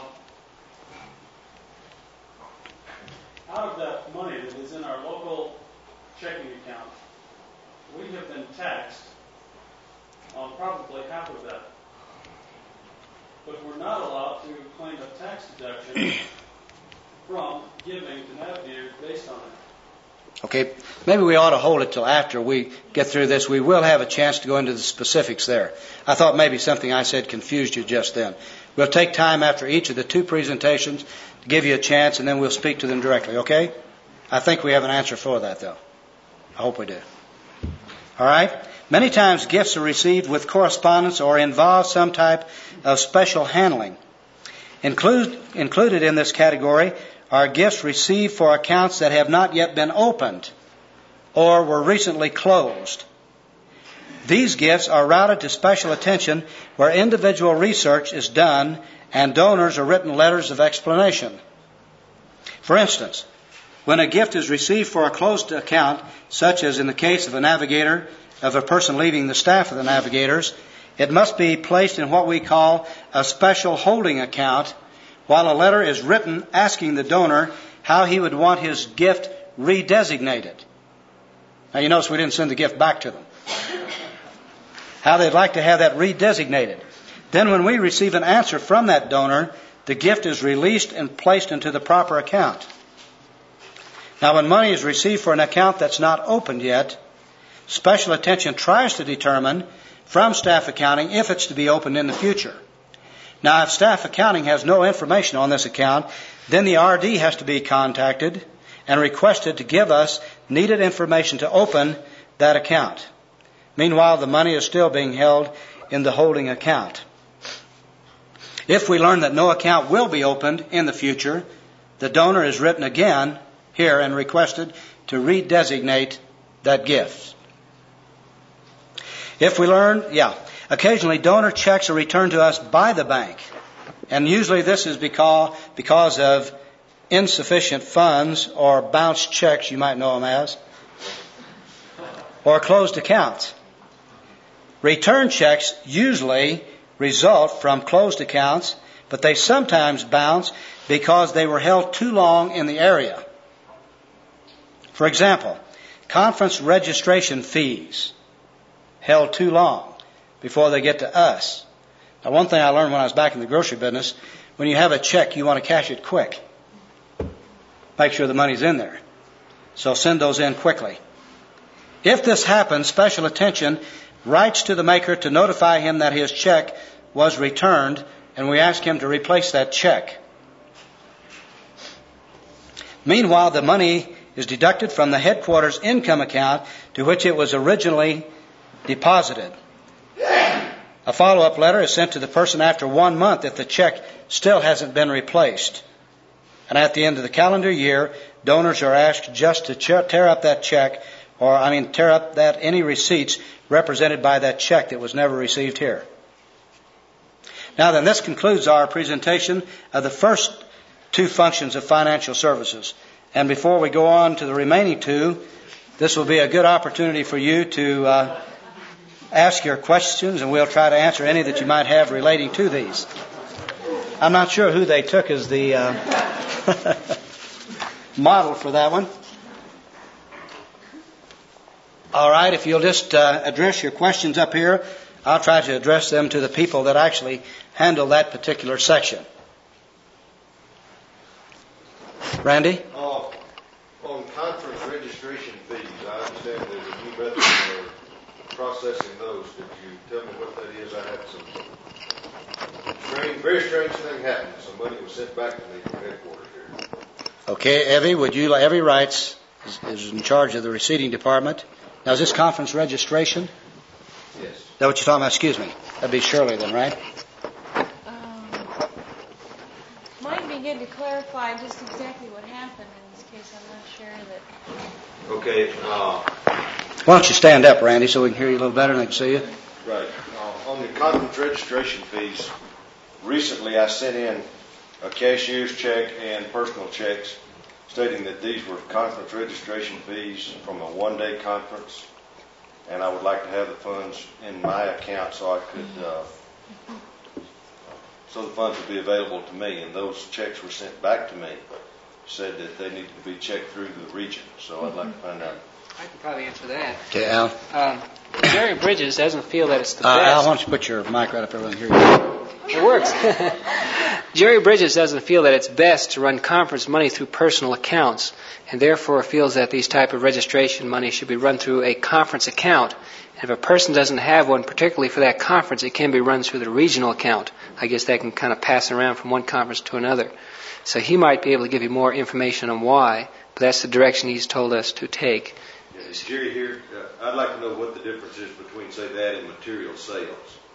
out of that money that is in our local checking account, we have been taxed on probably half of that. But we're not allowed to claim a tax deduction from giving to Navigator based on it. Okay, maybe we ought to hold it till after we get through this. We will have a chance to go into the specifics there. I thought maybe something I said confused you just then. We'll take time after each of the two presentations to give you a chance, and then we'll speak to them directly, okay? I think we have an answer for that, though. I hope we do. All right? Many times gifts are received with correspondence or involve some type of special handling. Include, included in this category are gifts received for accounts that have not yet been opened or were recently closed. These gifts are routed to special attention where individual research is done and donors are written letters of explanation. For instance, when a gift is received for a closed account, such as in the case of a navigator, of a person leaving the staff of the navigators, it must be placed in what we call a special holding account while a letter is written asking the donor how he would want his gift redesignated. Now you notice we didn't send the gift back to them. How they'd like to have that redesignated. Then when we receive an answer from that donor, the gift is released and placed into the proper account. Now when money is received for an account that's not opened yet, special attention tries to determine from staff accounting if it's to be opened in the future. Now, if staff accounting has no information on this account, then the R D has to be contacted and requested to give us needed information to open that account. Meanwhile, the money is still being held in the holding account. If we learn that no account will be opened in the future, the donor is written again here and requested to redesignate that gift. If we learn, yeah, occasionally donor checks are returned to us by the bank. And usually this is because, because of insufficient funds or bounced checks, you might know them as, or closed accounts. Return checks usually result from closed accounts, but they sometimes bounce because they were held too long in the area. For example, conference registration fees held too long before they get to us. Now, one thing I learned when I was back in the grocery business, when you have a check, you want to cash it quick. Make sure the money's in there. So send those in quickly. If this happens, special attention writes to the maker to notify him that his check was returned, and we ask him to replace that check. Meanwhile, the money is deducted from the headquarters income account to which it was originally deposited. A follow-up letter is sent to the person after one month if the check still hasn't been replaced. And at the end of the calendar year, donors are asked just to tear up that check, or I mean tear up that any receipts represented by that check that was never received here. Now then, this concludes our presentation of the first two functions of financial services. And before we go on to the remaining two, this will be a good opportunity for you to uh, ask your questions, and we'll try to answer any that you might have relating to these. I'm not sure who they took as the uh, model for that one. All right, if you'll just uh, address your questions up here, I'll try to address them to the people that actually handle that particular section. Randy? Uh, on conference registration fees, I understand there's a new method for processing those. Could you tell me what that is? I had some strange, very strange thing happen. Some money was sent back to me from headquarters here. Okay, Evie, would you, Evie Wrights is, is in charge of the receiving department. Now, is this conference registration? Yes. Is that what you're talking about? Excuse me. That'd be Shirley then, right? Um, might be good to clarify just exactly what happened in this case. I'm not sure that... Okay. Uh, Why don't you stand up, Randy, so we can hear you a little better and I can see you? Right. Uh, on the conference registration fees, recently I sent in a cashier's check and personal checks stating that these were conference registration fees from a one-day conference, and I would like to have the funds in my account so I could, uh, so the funds would be available to me. And those checks were sent back to me, said that they needed to be checked through the region. So I'd like to find out. I can probably answer that. Okay, Al. Um, Jerry Bridges doesn't feel that it's the Uh, best. Al, why don't you put your mic right up there and hear you? It works. Jerry Bridges doesn't feel that it's best to run conference money through personal accounts, and therefore feels that these type of registration money should be run through a conference account. And if a person doesn't have one, particularly for that conference, it can be run through the regional account. I guess that can kind of pass around from one conference to another. So he might be able to give you more information on why, but that's the direction he's told us to take. Yeah, is Jerry here? Uh, I'd like to know what the difference is between, say, that and material sales.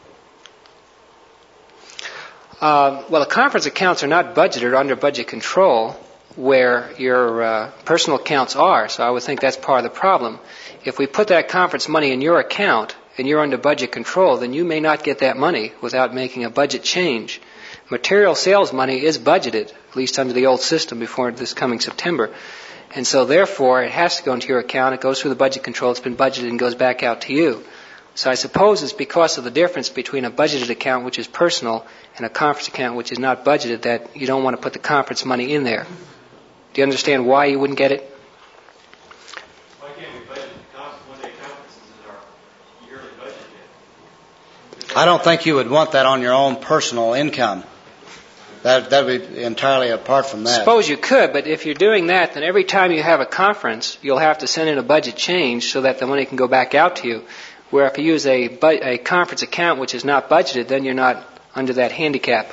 Uh, well, the conference accounts are not budgeted under budget control where your uh, personal accounts are, so I would think that's part of the problem. If we put that conference money in your account and you're under budget control, then you may not get that money without making a budget change. Material sales money is budgeted, at least under the old system before this coming September. And so therefore, it has to go into your account. It goes through the budget control. It's been budgeted and goes back out to you. So I suppose it's because of the difference between a budgeted account, which is personal, and a conference account, which is not budgeted, that you don't want to put the conference money in there. Do you understand why you wouldn't get it? Why can't we budget the one-day conferences in our yearly budget yet? I don't think you would want that on your own personal income. That that would be entirely apart from that. Suppose you could, but if you're doing that, then every time you have a conference, you'll have to send in a budget change so that the money can go back out to you. Where if you use a, bu- a conference account which is not budgeted, then you're not under that handicap.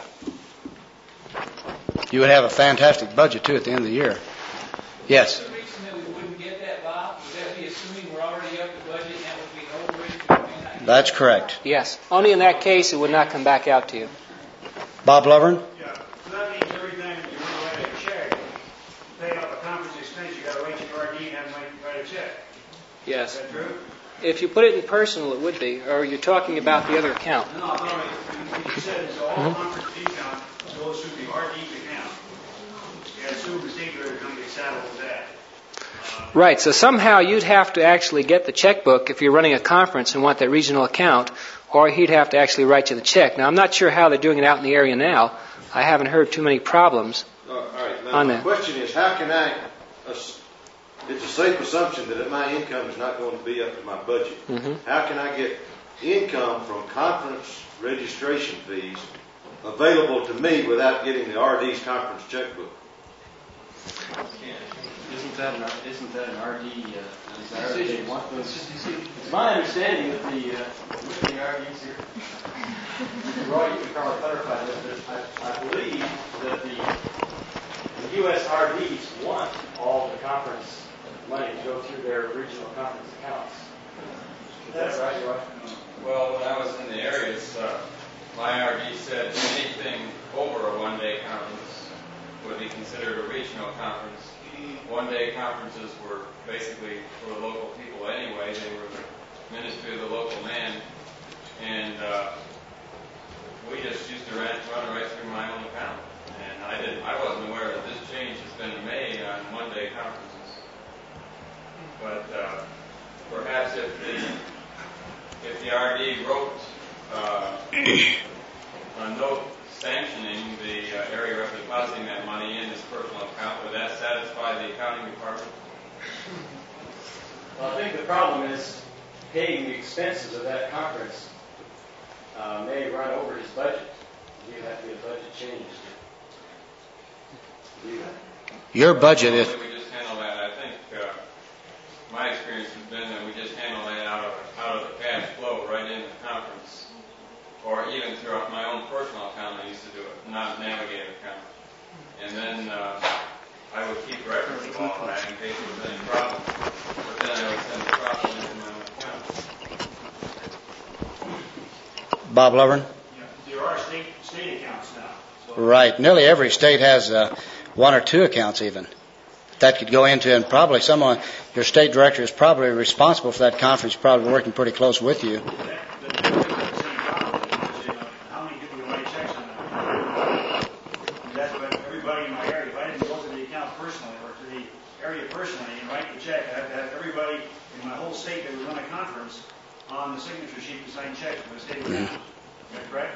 You would have a fantastic budget, too, at the end of the year. Yes? The reason that we wouldn't get that, Bob, would that be assuming we're already up to budget That's correct. Yes. Only in that case it would not come back out to you. Bob Lovern? Yeah, so that means every time you write a check, pay out a conference expense, you got to write to your R D and have them write a check. Yes. Is that true? If you put it in personal, it would be. Or you're talking about the other account. No, no, no. You said it's all Mhm. conference fee account goes through the R D account. Yeah, I assume the state director is going to get saddled with that. Right, so somehow you'd have to actually get the checkbook if you're running a conference and want that regional account, or he'd have to actually write you the check. Now, I'm not sure how they're doing it out in the area now. I haven't heard too many problems Uh, all right. Now, on my that. question is, how can I? ass- It's a safe assumption that my income is not going to be up to my budget. Mhm. How can I get income from conference registration fees available to me without getting the R D's conference checkbook? Isn't that an, isn't that an R D uh, desire? They want those. It's my understanding that the, uh, with the R Ds here, Roy, you can probably clarify this, but I, I believe that the, the U S R Ds want all the conference money to go through their regional conference accounts. Is that right, Roy? Well, when I was in the areas, uh, my R D said anything over a one-day conference would be considered a regional conference. One-day conferences were basically for the local people anyway. They were the ministry of the local man, and uh, we just used to run, run right through my own account. And I didn't, I wasn't aware that this change has been made on one-day conferences. But uh, perhaps if the if the R D wrote uh, a note sanctioning the uh, area rep depositing that money in his personal account, would that satisfy the accounting department? Well, I think the problem is paying the expenses of that conference uh, may run over his budget. You have to get a budget changed. Do that. Your budget is... We just handle that. I think uh, my experience has been that we just handle that out of out of the cash flow right in the conference, or even throughout my own personal account. I used to do it, not Navigator account, and then uh, I would keep records of all that in case there was any problem. But then I would send the problem into my own account. Bob Lovern? Yeah, there are state state accounts now. So Right. Nearly every state has uh, one or two accounts even. That could go into, and probably someone, your state director is probably responsible for that conference, probably working pretty close with you. that, that, that's the same problem. Because, you know, how many people write checks on that? And that's what everybody in my area. If I didn't go to the account personally or to the area personally and write the check, I have to have everybody in my whole state that would run a conference on the signature sheet to sign checks for the state account. Is that correct?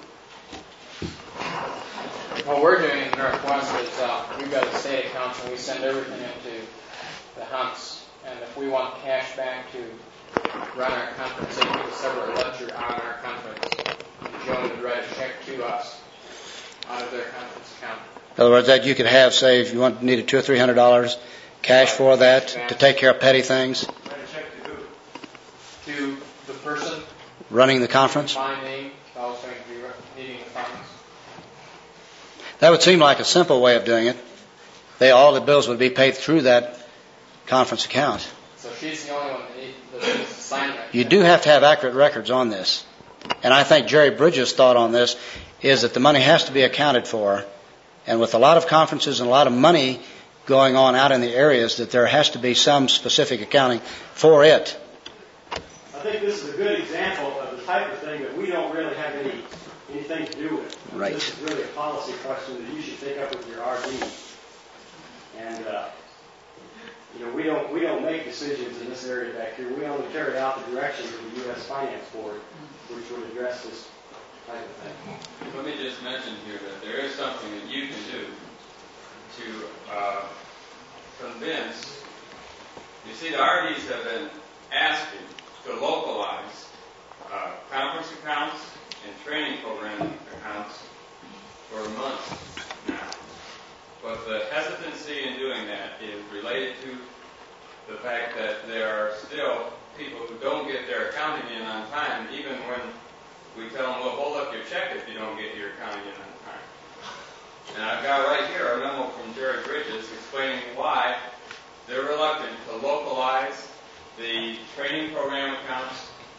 What we're doing in Northwest is uh, we've got a state account and we send everything into the Hunts. And if we want cash back to run our conference, they give a separate ledger on our conference. Joan would write a check to us out of their conference account. In other words, that you could have, say, if you want, needed two or three hundred dollars cash for that to take care of petty things, Write a check to who? To the person, running the conference. my name, also going to be needing the funds. That would seem like a simple way of doing it. They all the bills would be paid through that conference account. So she's the only one that needs, that needs to sign that. You do have to have accurate records on this. And I think Jerry Bridges' thought on this is that the money has to be accounted for. And with a lot of conferences and a lot of money going on out in the areas, that there has to be some specific accounting for it. I think this is a good example of the type of thing that we don't really have any anything to do with. Right. This is really a policy question that you should take up with your R D. And uh, you know, we don't we don't make decisions in this area back here. We only carry out the directions of the U S Finance Board, which would address this type of thing. Let me just mention here that there is something that you can do to uh, convince. You see, the R Ds have been asking to localize uh, conference accounts and training program accounts for months now. But the hesitancy in doing that is related to the fact that there are still people who don't get their accounting in on time, even when we tell them, well, hold up your check if you don't get your accounting in on time. And I've got right here a memo from Jerry Bridges explaining why they're reluctant to localize the training program accounts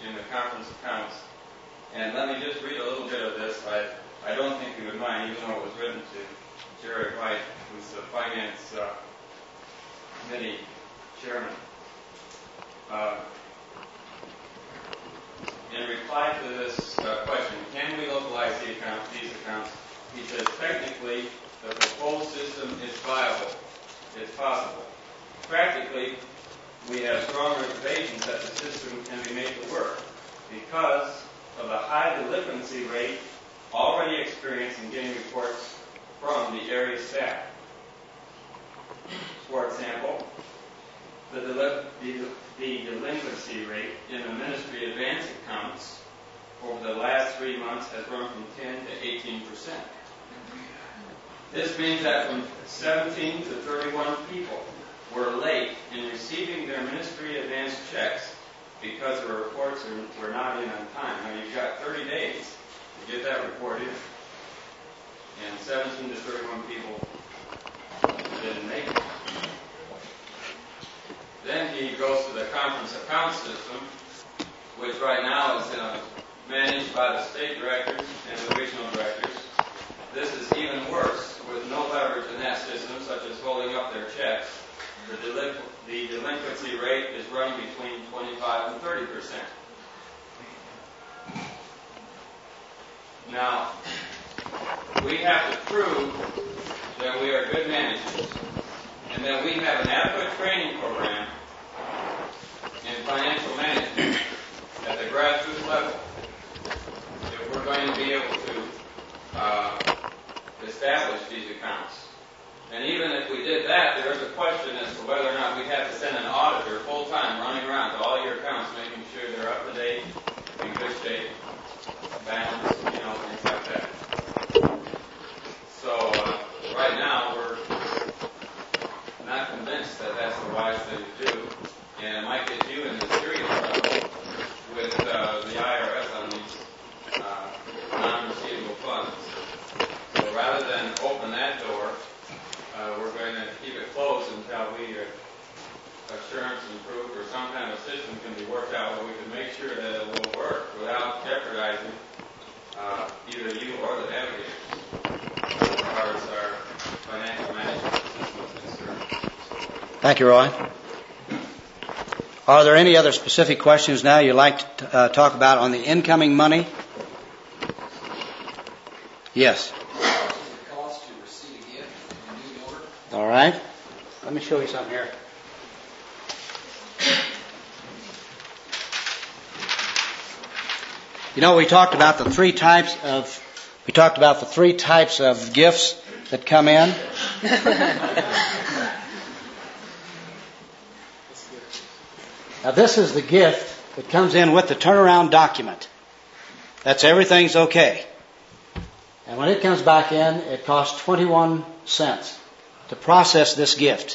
in the conference accounts. And let me just read a little bit of this. I, I don't think you would mind, even though it was written to Jerry White, who's the Finance uh, Committee Chairman. Uh, in reply to this uh, question, can we localize the account, these accounts? He says, technically, the proposed system is viable. It's possible. Practically, we have strong reservations that the system can be made to work because of the high delinquency rate already experienced in getting reports from the area staff. For example, the, deli- the, the delinquency rate in the ministry advance accounts over the last three months has grown from ten to eighteen percent. This means that from seventeen to thirty-one people were late in receiving their ministry advance checks because their reports are, were not in on time. Now you've got thirty days to get that report in. And seventeen to thirty-one people didn't make it. Then he goes to the conference account system, which right now is uh, managed by the state directors and the regional directors. This is even worse, with no leverage in that system, such as holding up their checks. The, delin- the delinquency rate is running between twenty-five and thirty percent. Now, we have to prove that we are good managers and that we have an adequate training program in financial management at the grassroots level if we're going to be able to uh, establish these accounts. And even if we did that, there's a question as to whether or not we'd have to send an auditor full-time running around to all your accounts, making sure they're up to date, in good shape, balanced, you know, things like that. So uh, right now, we're not convinced that that's the wise thing to do, and it might get you into serious trouble with uh, the I R S on these uh, non-receivable funds. So rather than open that door, Uh, we're going to keep it closed until we uh, assurance and proof or some kind of system can be worked out where we can make sure that it will work without jeopardizing uh, either you or the navigators as far as our financial management system is concerned. Thank you, Roy. Are there any other specific questions now you'd like to uh, talk about on the incoming money? Yes. All right. Let me show you something here. You know, we talked about the three types of we talked about the three types of gifts that come in. Now, this is the gift that comes in with the turnaround document. That's everything's okay. And when it comes back in, it costs twenty-one cents. To process this gift.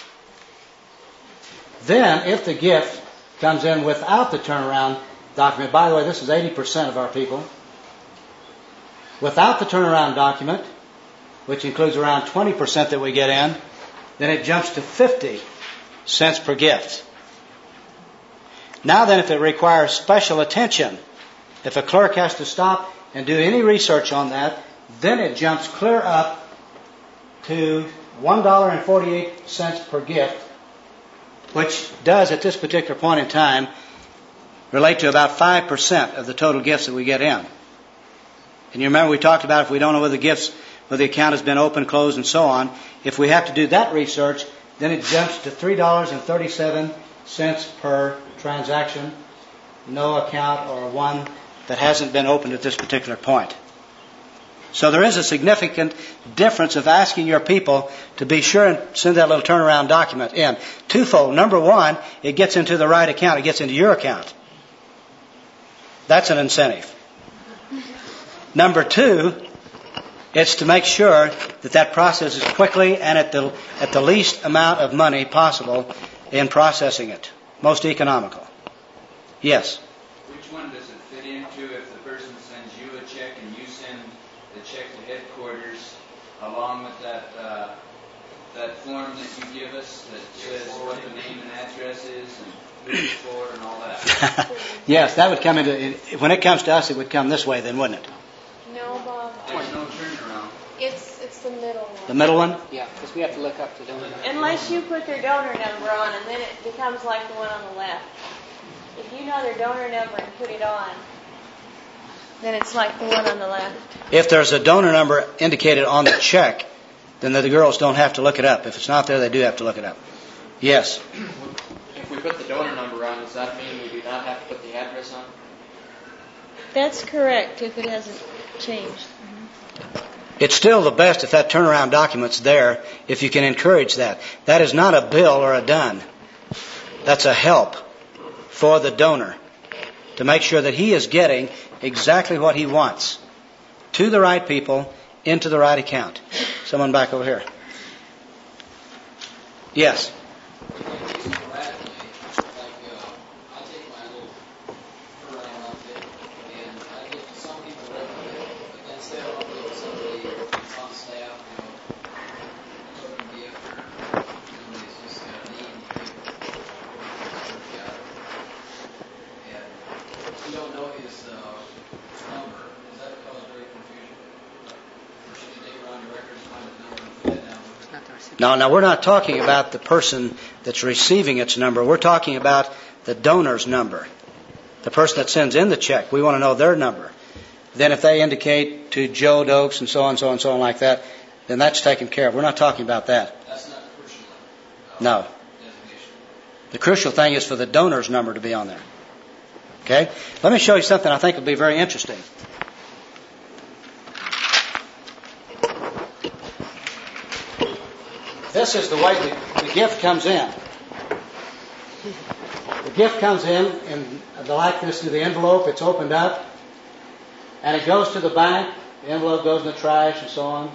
Then, if the gift comes in without the turnaround document, by the way, this is eighty percent of our people, without the turnaround document, which includes around twenty percent that we get in, then it jumps to fifty cents per gift. Now then, if it requires special attention, if a clerk has to stop and do any research on that, then it jumps clear up to one dollar and forty-eight cents per gift, which does, at this particular point in time, relate to about five percent of the total gifts that we get in. And you remember we talked about if we don't know whether the gifts, whether the account has been open, closed, and so on, if we have to do that research, then it jumps to three dollars and thirty-seven cents per transaction, no account or one that hasn't been opened at this particular point. So there is a significant difference of asking your people to be sure and send that little turnaround document in. Twofold. Number one, it gets into the right account. It gets into your account. That's an incentive. Number two, it's to make sure that that process is quickly and at the, at the least amount of money possible in processing it. Most economical. Yes? Which one does it fit into if the person sends you a check and you send the check to headquarters along with that uh, that form that you give us that says what the name and address is and moving forward and all that. Yes, that would come into, when it comes to us, it would come this way then, wouldn't it? No, Bob. There's no turnaround. It's it's the middle one. The middle one? Yeah, because we have to look up the donor. Unless you put their donor number on, and then it becomes like the one on the left. If you know their donor number and put it on, then it's like the one on the left. If there's a donor number indicated on the check, then the girls don't have to look it up. If it's not there, they do have to look it up. Yes? If we put the donor number on, does that mean we do not have to put the address on? That's correct, if it hasn't changed. It's still the best if that turnaround document's there, if you can encourage that. That is not a bill or a done. That's a help for the donor to make sure that he is getting exactly what he wants to the right people, into the right account. Someone back over here. Yes? No, now we're not talking about the person that's receiving its number. We're talking about the donor's number. The person that sends in the check, we want to know their number. Then if they indicate to Joe Dokes and so on, so on, so on like that, then that's taken care of. We're not talking about that. That's not crucial. No. The crucial thing is for the donor's number to be on there. Okay? Let me show you something I think will be very interesting. This is the way the, the gift comes in. The gift comes in in the likeness to the envelope. It's opened up, and it goes to the bank. The envelope goes in the trash and so on.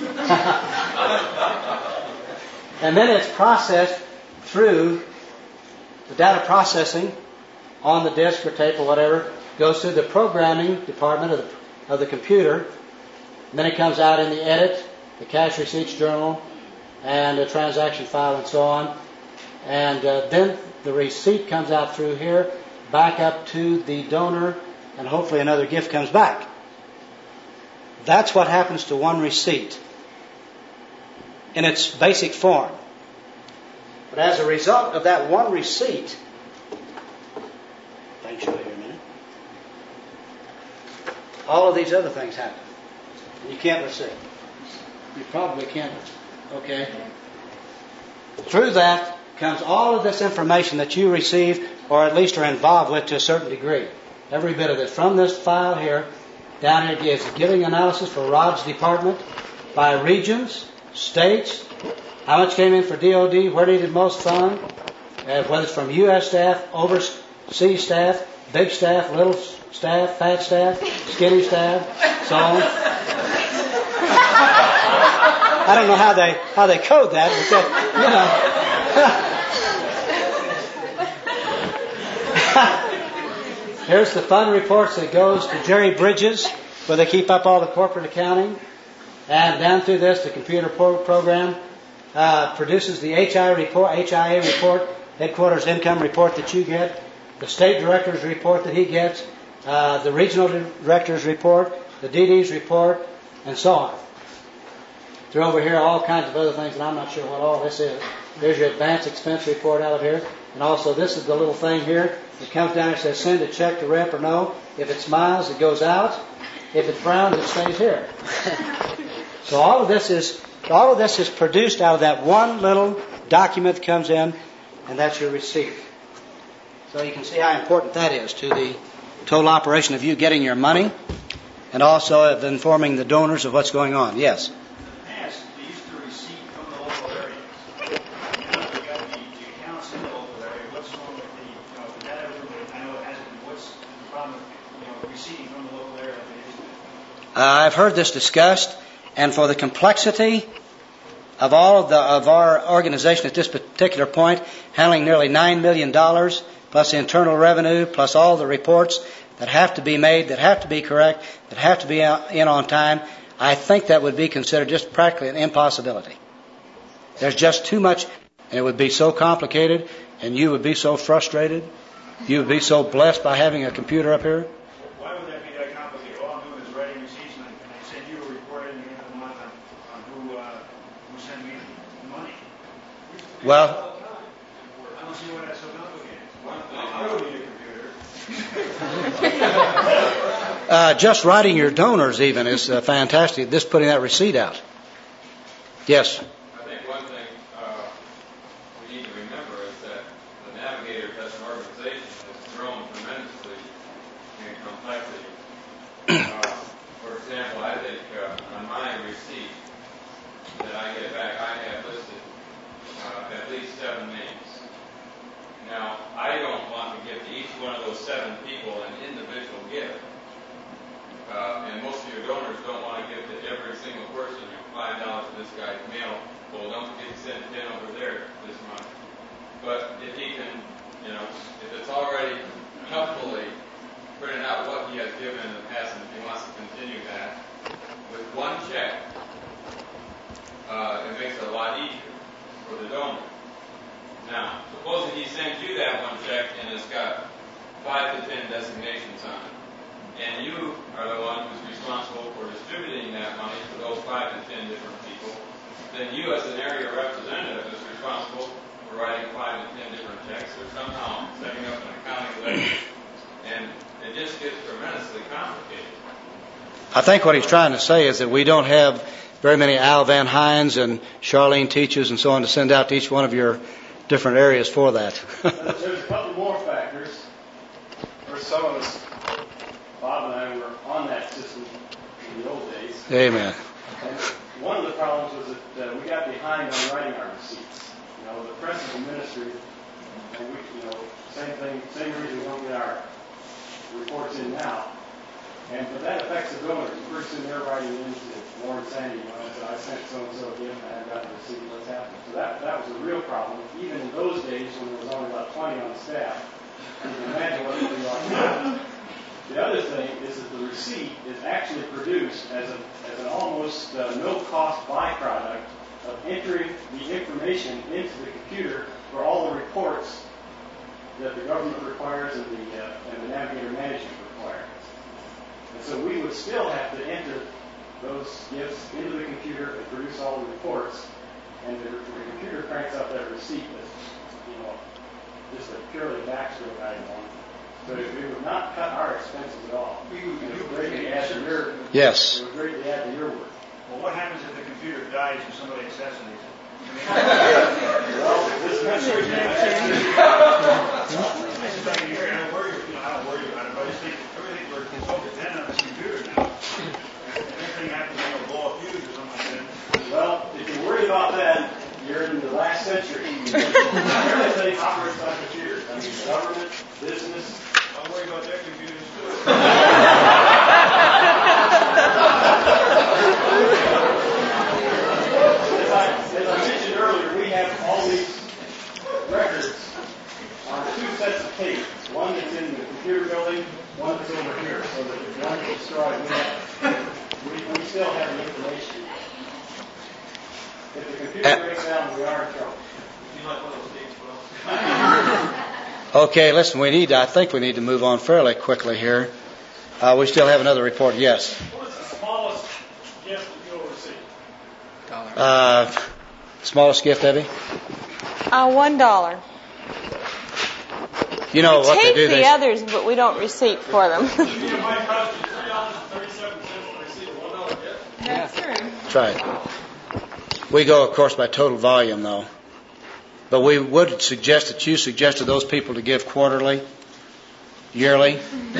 And then it's processed through the data processing on the disk or tape or whatever. Goes through the programming department of the, of the computer. And then it comes out in the edit, the cash receipts journal, and a transaction file and so on. And uh, then the receipt comes out through here, back up to the donor, and hopefully another gift comes back. That's what happens to one receipt in its basic form. But as a result of that one receipt, if I can show you here a minute, all of these other things happen. You can't receive. You probably can't. Okay? Through that comes all of this information that you receive, or at least are involved with to a certain degree. Every bit of it. From this file here, down here is giving analysis for Rod's department by regions, states, how much came in for D O D, where needed most fund, uh, whether it's from U S staff, overseas staff, big staff, little staff, fat staff, skinny staff, so on. I don't know how they how they code that, but that, you know. Here's the fund reports that goes to Jerry Bridges, where they keep up all the corporate accounting. And down through this, the computer pro- program uh, produces the H I report, H I A report, headquarters income report that you get, the state director's report that he gets, uh, the regional director's report, the D D's report, and so on. Through over here, all kinds of other things, and I'm not sure what all this is. There's your advance expense report out of here. And also, this is the little thing here. It comes down and says, send a check to rep or no. If it smiles, it goes out. If it frowns, it stays here. So all of this is all of this is produced out of that one little document that comes in, and that's your receipt. So you can see how important that is to the total operation of you getting your money, and also of informing the donors of what's going on. Yes? Uh, I've heard this discussed, and for the complexity of all of, the, of our organization at this particular point, handling nearly nine million dollars, plus the internal revenue, plus all the reports that have to be made, that have to be correct, that have to be in on time, I think that would be considered just practically an impossibility. There's just too much, and it would be so complicated, and you would be so frustrated? You would be so blessed by having a computer up here? Why would that be that complicated? All I'm doing is writing receipts, and I, and I send you a report at the end of the month on, on who, uh, who sent me the money. Well, I don't see why that's so complicated. I don't need a computer. uh, just writing your donors even is uh, fantastic. This putting that receipt out. Yes. I think one thing uh, we need to remember is that the Navigators as an organization has grown tremendously in complexity. Uh, for example, I think uh, on my receipt that I get back, I have listed uh, at least seven names. Now, I don't want to give to each one of those seven people an individual gift. Uh, and most of your donors don't want to give to every single person. You know, five dollars to this guy's mail. Well, don't forget to send ten over there this month. But if he can, you know, if it's already helpfully printed out what he has given in the past, and if he wants to continue that with one check, uh, it makes it a lot easier for the donor. Now, supposing he sends you that one check and it's got five to ten designations on it, and you are the one who's responsible for distributing that money to those five to ten different people, then you as an area representative is responsible for writing five to ten different checks or somehow setting up an accounting ledger. And it just gets tremendously complicated. I think what he's trying to say is that we don't have very many Al Van Hines and Charlene teachers and so on to send out to each one of your different areas for that. There's a couple more factors where some of us, Bob and I, were on that system in the old days. Amen. And one of the problems was that uh, we got behind on writing our receipts. You know, the principal ministry, and we, you know, same thing, same reason we don't get our reports in now. And but that affects the donors. Pretty soon they're writing into Warren Sandy, you know, and said, I sent so-and-so a gift and I haven't got the receipt, what's happening? So that, that was a real problem. Even in those days when there was only about twenty on staff, you can imagine what it would be like now. The other thing is that the receipt is actually produced as, a, as an almost uh, no-cost byproduct of entering the information into the computer for all the reports that the government requires and the, uh, and the Navigator management requires. And so we would still have to enter those gifts into the computer and produce all the reports, and the, the computer cranks out that receipt that's, you know, just a purely backstroke item on it. But it, it would not cut our expenses at all. It would greatly add to your, yes. It would greatly add to your work. Well, what happens if the computer dies and somebody assassinates it? Well, this message is I don't worry, you know, I don't worry about it, but I just think everything we're so dependent on this computer now. If anything happens, you know, blow a fuse or something like that. Well, if you worry about that, you're in the last century. Everything operates on computers. I mean, government, business. Don't worry about their computers too. As I, as I mentioned earlier, we have all these records on two sets of tapes. One that's in the computer building, one that's over here. So that if one gets destroyed, we, have, we, we still have the information. If the computer breaks down, we are in trouble. You like one of those tapes, Will? Okay, listen, we need, I think we need to move on fairly quickly here. Uh, we still have another report, yes. What is the smallest gift that you'll receive? Dollar. Uh, smallest gift, Debbie? Uh, one dollar. You know we what take they do? the They, others, but we don't receipt for them. It might cost you three dollars and thirty-seven cents to receive a one dollar gift. That's true. That's right. We go, of course, by total volume, though. But we would suggest that you suggest to those people to give quarterly, yearly.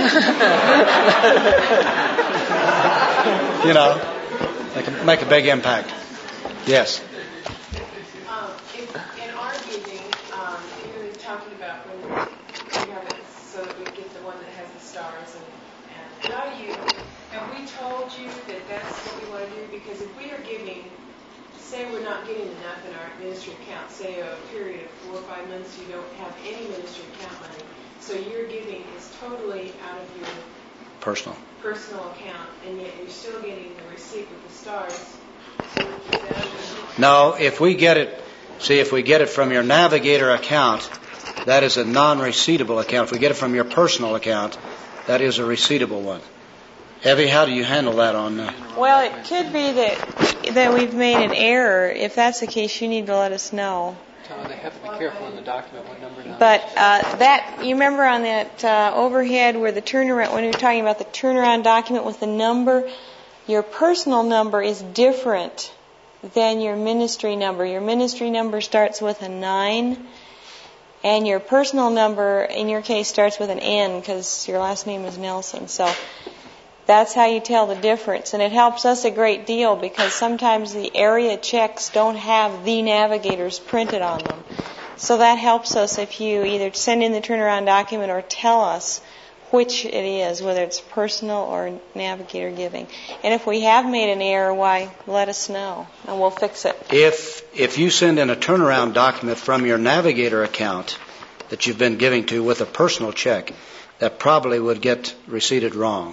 You know, make a, make a big impact. Yes. Um, in, in our giving, um, you were talking about when we have it so that we get the one that has the stars. And, and how do you, have we told you that that's what we want to do? Because if we are giving, say we're not getting enough in our ministry account, say a period of four or five months you don't have any ministry account money, so your giving is totally out of your Personal. personal account, and yet you're still getting the receipt with the stars. So is that No, if we get it, see, if we get it from your Navigator account, that is a non-receivable account. If we get it from your personal account, that is a receivable one. Evie, how do you handle that on? Uh... Well, it could be that that we've made an error. If that's the case, you need to let us know. They have to be careful on the document what number. But uh, that you remember on that uh, overhead where the turnaround, when we were talking about the turnaround document with the number, your personal number is different than your ministry number. Your ministry number starts with a nine, and your personal number, in your case, starts with an N because your last name is Nelson. So that's how you tell the difference. And it helps us a great deal because sometimes the area checks don't have the navigators printed on them. So that helps us if you either send in the turnaround document or tell us which it is, whether it's personal or navigator giving. And if we have made an error, why, let us know, and we'll fix it. If if you send in a turnaround document from your navigator account that you've been giving to with a personal check, that probably would get receipted wrong.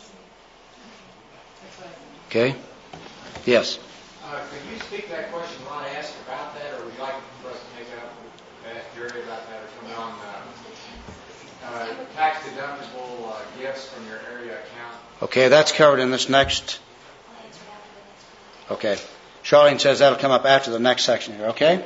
Okay? Yes? Uh, could you speak to that question Ron asked about that, or would you like for us to make up, ask Jerry about that, or something on uh, uh, tax-deductible uh, gifts from your area account? Okay, that's covered in this next. Okay. Charlene says that'll come up after the next section here, okay?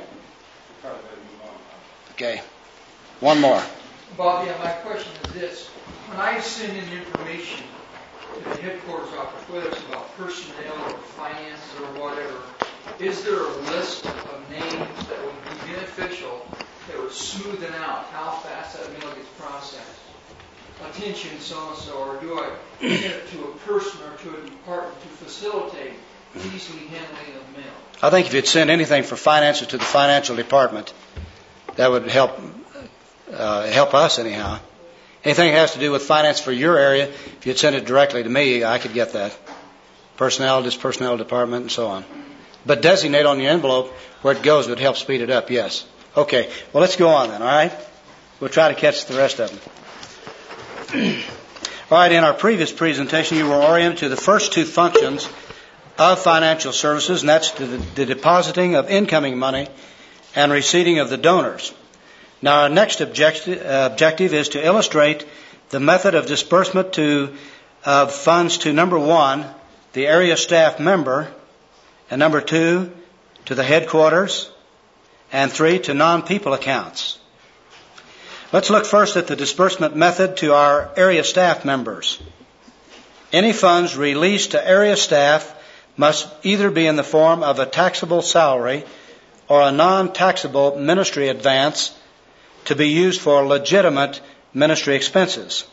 Okay. One more. Bob, yeah, my question is this. When I send in information to the headquarters office, whether it's about personnel or finances or whatever, is there a list of names that would be beneficial, that would smoothen out how fast that mail gets processed? Attention so-and-so, or do I send it to a person or to a department to facilitate easily handling of mail? I think if you'd send anything for finances to the financial department, that would help uh, help us anyhow. Anything that has to do with finance for your area, if you'd send it directly to me, I could get that. Personnel, this personnel department, and so on. But designate on the envelope where it goes would help speed it up, yes. Okay, well, let's go on then, all right? We'll try to catch the rest of them. All right, in our previous presentation, you were oriented to the first two functions of financial services, and that's the, the depositing of incoming money and receiving of the donors. Now, our next objective, uh, objective is to illustrate the method of disbursement to of funds to, number one, the area staff member, and number two, to the headquarters, and three, to non-people accounts. Let's look first at the disbursement method to our area staff members. Any funds released to area staff must either be in the form of a taxable salary or a non-taxable ministry advance to be used for legitimate ministry expenses.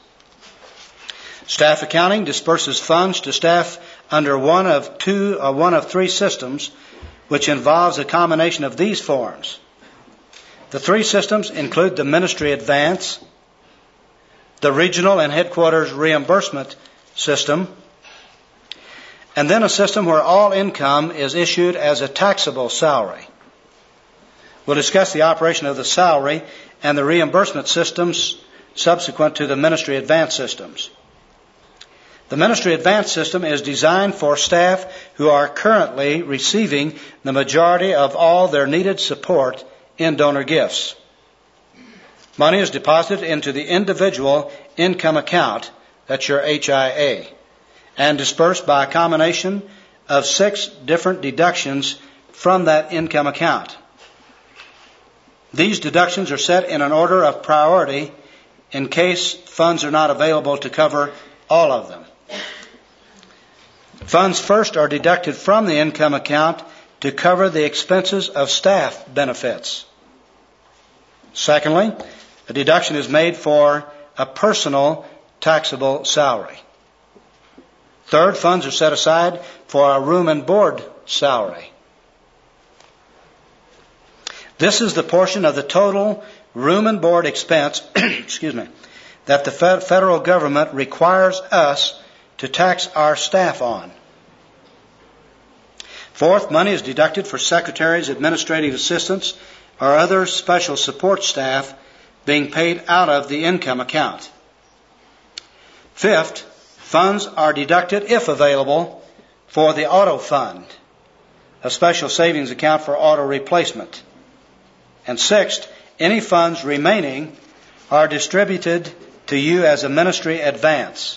Staff accounting disperses funds to staff under one of two or one of three systems, which involves a combination of these forms. The three systems include the ministry advance, the regional and headquarters reimbursement system, and then a system where all income is issued as a taxable salary. We'll discuss the operation of the salary and the reimbursement systems subsequent to the ministry advance systems. The ministry advance system is designed for staff who are currently receiving the majority of all their needed support in donor gifts. Money is deposited into the individual income account, that's your H I A, and dispersed by a combination of six different deductions from that income account. These deductions are set in an order of priority in case funds are not available to cover all of them. Funds first are deducted from the income account to cover the expenses of staff benefits. Secondly, a deduction is made for a personal taxable salary. Third, funds are set aside for a room and board salary. This is the portion of the total room and board expense, excuse me, that the federal government requires us to tax our staff on. Fourth, money is deducted for secretaries, administrative assistants, or other special support staff being paid out of the income account. Fifth, funds are deducted, if available, for the auto fund, a special savings account for auto replacement. And sixth, any funds remaining are distributed to you as a ministry advance.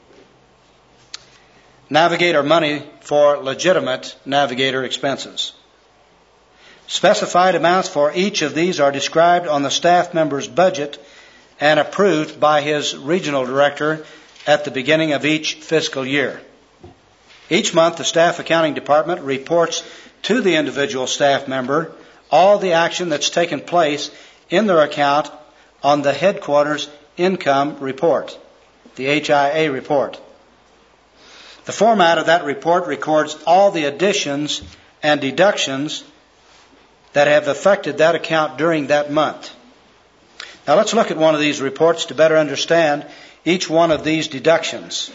Navigator money for legitimate navigator expenses. Specified amounts for each of these are described on the staff member's budget and approved by his regional director at the beginning of each fiscal year. Each month, the staff accounting department reports to the individual staff member all the action that's taken place in their account on the headquarters income report, the H I A report. The format of that report records all the additions and deductions that have affected that account during that month. Now let's look at one of these reports to better understand each one of these deductions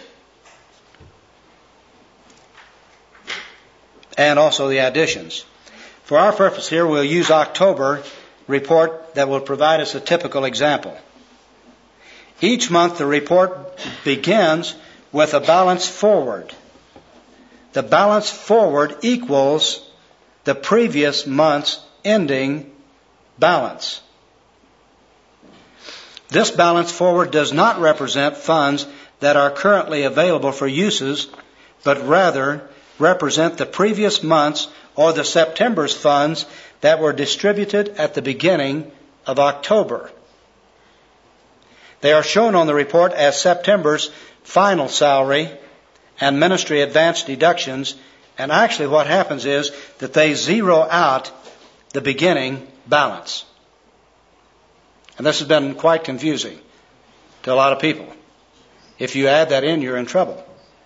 and also the additions. For our purpose here, we'll use October report that will provide us a typical example. Each month the report begins with a balance forward. The balance forward equals the previous month's ending balance. This balance forward does not represent funds that are currently available for uses, but rather represent the previous month's or the September's funds that were distributed at the beginning of October. They are shown on the report as September's final salary and ministry advance deductions, and actually what happens is that they zero out the beginning balance. And this has been quite confusing to a lot of people. If you add that in, you're in trouble.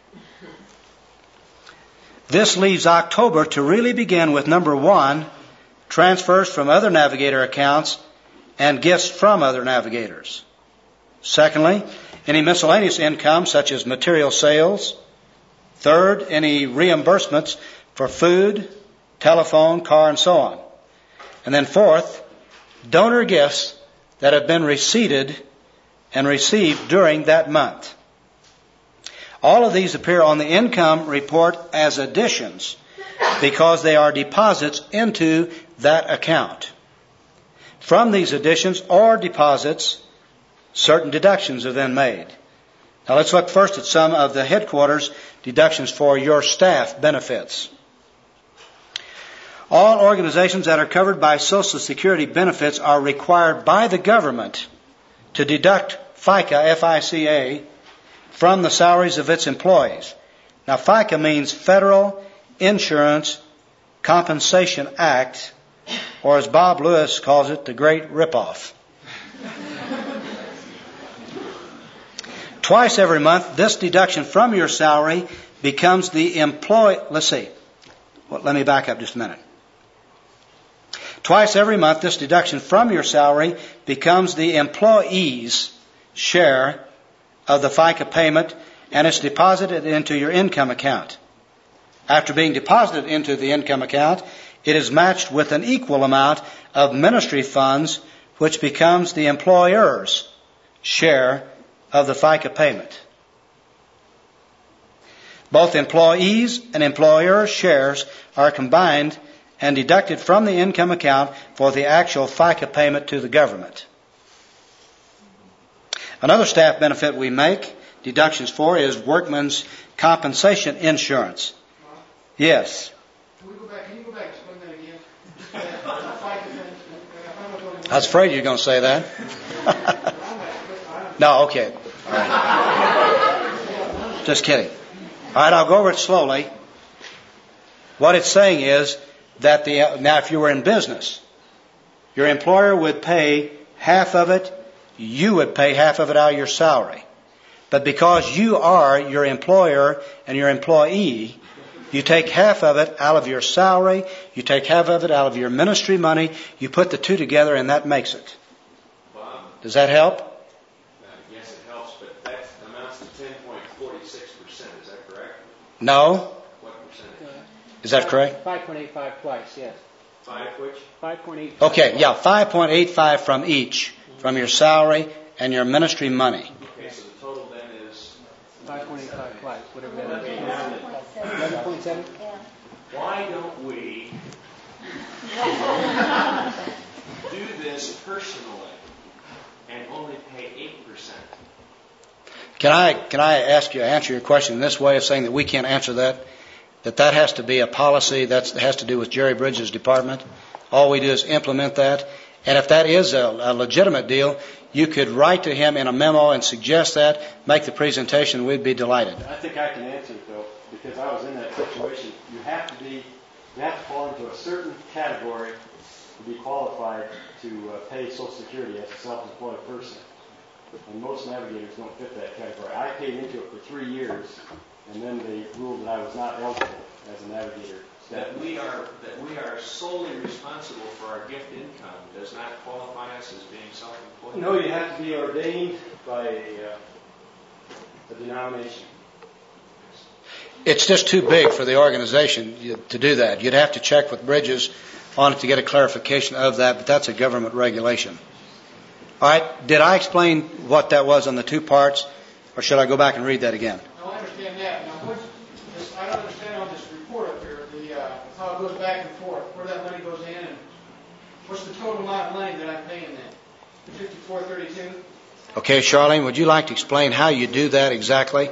This leaves October to really begin with number one, transfers from other navigator accounts and gifts from other navigators. Secondly, any miscellaneous income such as material sales. Third, any reimbursements for food, telephone, car, and so on. And then fourth, donor gifts that have been receipted and received during that month. All of these appear on the income report as additions because they are deposits into that account. From these additions or deposits, certain deductions are then made. Now let's look first at some of the headquarters deductions for your staff benefits. All organizations that are covered by Social Security benefits are required by the government to deduct FICA, F I C A, from the salaries of its employees. Now FICA means Federal Insurance Compensation Act, or as Bob Lewis calls it, the Great Ripoff. Twice every month, this deduction from your salary becomes the employee. Let's see. Well, let me back up just a minute. Twice every month, this deduction from your salary becomes the employee's share of the FICA payment, and it's deposited into your income account. After being deposited into the income account, it is matched with an equal amount of ministry funds, which becomes the employer's share of the FICA payment. Both employees and employer shares are combined and deducted from the income account for the actual FICA payment to the government. Another staff benefit we make deductions for is workman's compensation insurance. Yes. Can we go back? Can you go back and explain that again? I was afraid you were going to say that. No, okay. All right. Just kidding. All right, I'll go over it slowly. What it's saying is that the now, if you were in business, your employer would pay half of it. You would pay half of it out of your salary. But because you are your employer and your employee, you take half of it out of your salary, you take half of it out of your ministry money, you put the two together, and that makes it. Does that help? Uh, yes, it helps, but that amounts to ten point four six percent. Is that correct? No. What percentage? Is that correct? five point eight five twice, yes. Five which? five point eight five. Okay, yeah, five point eight five from each, from your salary and your ministry money. Okay, so the total then is five point eight five twice, whatever that is. eleven point seven? Why don't we do this personally and only pay eight percent? Can I can I ask you answer your question in this way of saying that we can't answer that? That that has to be a policy that has to do with Jerry Bridges' department. All we do is implement that. And if that is a, a legitimate deal, you could write to him in a memo and suggest that, make the presentation, we'd be delighted. I think I can answer it, though, because I was in that situation. You have to be, you have to fall into a certain category to be qualified to uh, pay Social Security as a self-employed person. And most navigators don't fit that category. I paid into it for three years, and then they ruled that I was not eligible as a navigator. That we are that we are solely responsible for our gift income does not qualify us as being self-employed. No, you have to be ordained by a, uh, a denomination. It's just too big for the organization to do that. You'd have to check with Bridges on it to get a clarification of that, but that's a government regulation. All right, did I explain what that was on the two parts, or should I go back and read that again? No, I understand that. Now, what's this, I don't understand on this report up here, the, uh, how it goes back and forth, where that money goes in, and what's the total amount of money that I'm paying then? fifty-four thirty-two? Okay, Charlene, would you like to explain how you do that exactly?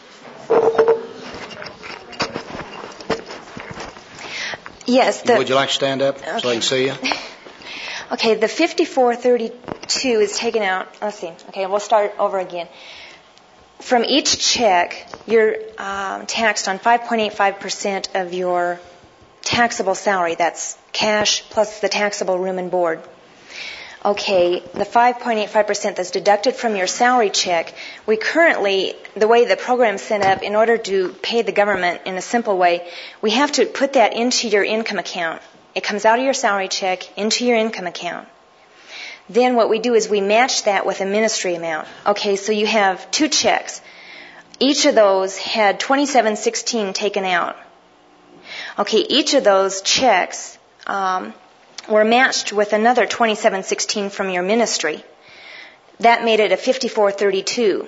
Yes. The, would you like to stand up okay. so I can see you? Okay, the fifty-four thirty-two is taken out. Let's see. Okay, we'll start over again. From each check, you're um, taxed on five point eight five percent of your taxable salary. That's cash plus the taxable room and board. Okay, the five point eight five percent that's deducted from your salary check, we currently, the way the program's set up, in order to pay the government in a simple way, we have to put that into your income account. It comes out of your salary check into your income account. Then what we do is we match that with a ministry amount. Okay, so you have two checks. Each of those had twenty-seven sixteen taken out. Okay, each of those checks um, were matched with another twenty-seven sixteen from your ministry. That made it a fifty-four thirty-two.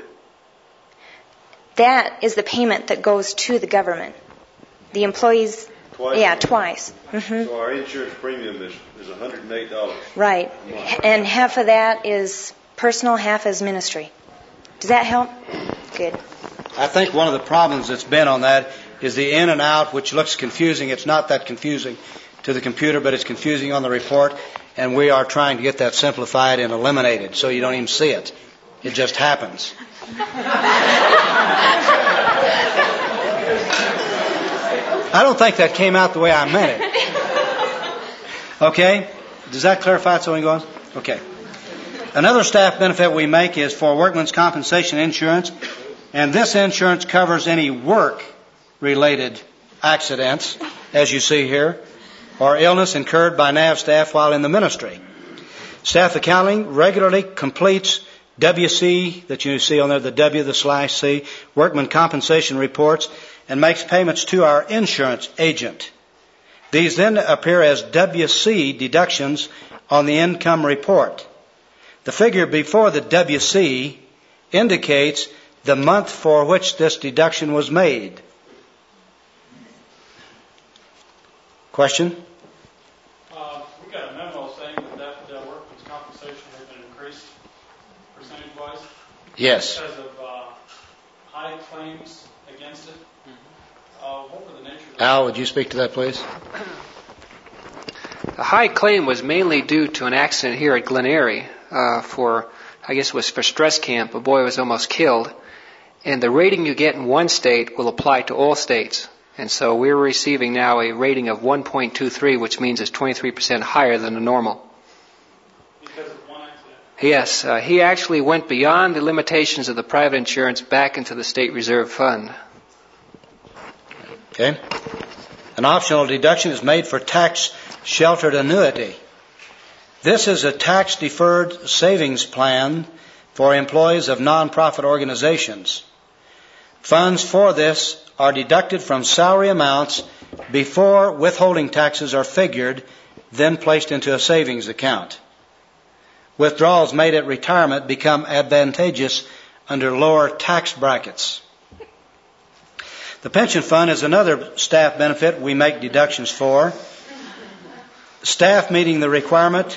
That is the payment that goes to the government. The employees... Twice? Yeah, twice. Mm-hmm. So our insurance premium is, is one hundred eight dollars. Right. And half of that is personal, half is ministry. Does that help? Good. I think one of the problems that's been on that is the in and out, which looks confusing. It's not that confusing to the computer, but it's confusing on the report, and we are trying to get that simplified and eliminated so you don't even see it. It just happens. I don't think that came out the way I meant it. Okay? Does that clarify it so we go on? Okay. Another staff benefit we make is for workman's compensation insurance, and this insurance covers any work-related accidents, as you see here, or illness incurred by N A V staff while in the ministry. Staff accounting regularly completes W C, that you see on there, the W, the slash C, workman compensation reports, and makes payments to our insurance agent. These then appear as W C deductions on the income report. The figure before the W C indicates the month for which this deduction was made. Question? Uh, we got a memo saying that that uh, workman's compensation has been increased percentage-wise. Yes. Because of uh, high claims against it. Uh, what were the nature of Al, would you speak to that, please? The high claim was mainly due to an accident here at Glen Eyrie uh, for, I guess it was for stress camp. A boy was almost killed. And the rating you get in one state will apply to all states. And so we're receiving now a rating of one point two three, which means it's twenty-three percent higher than the normal. Because of one accident? Yes, uh, he actually went beyond the limitations of the private insurance back into the state reserve fund. Okay. An optional deduction is made for tax-sheltered annuity. This is a tax-deferred savings plan for employees of non-profit organizations. Funds for this are deducted from salary amounts before withholding taxes are figured, then placed into a savings account. Withdrawals made at retirement become advantageous under lower tax brackets. The pension fund is another staff benefit we make deductions for. Staff meeting the requirement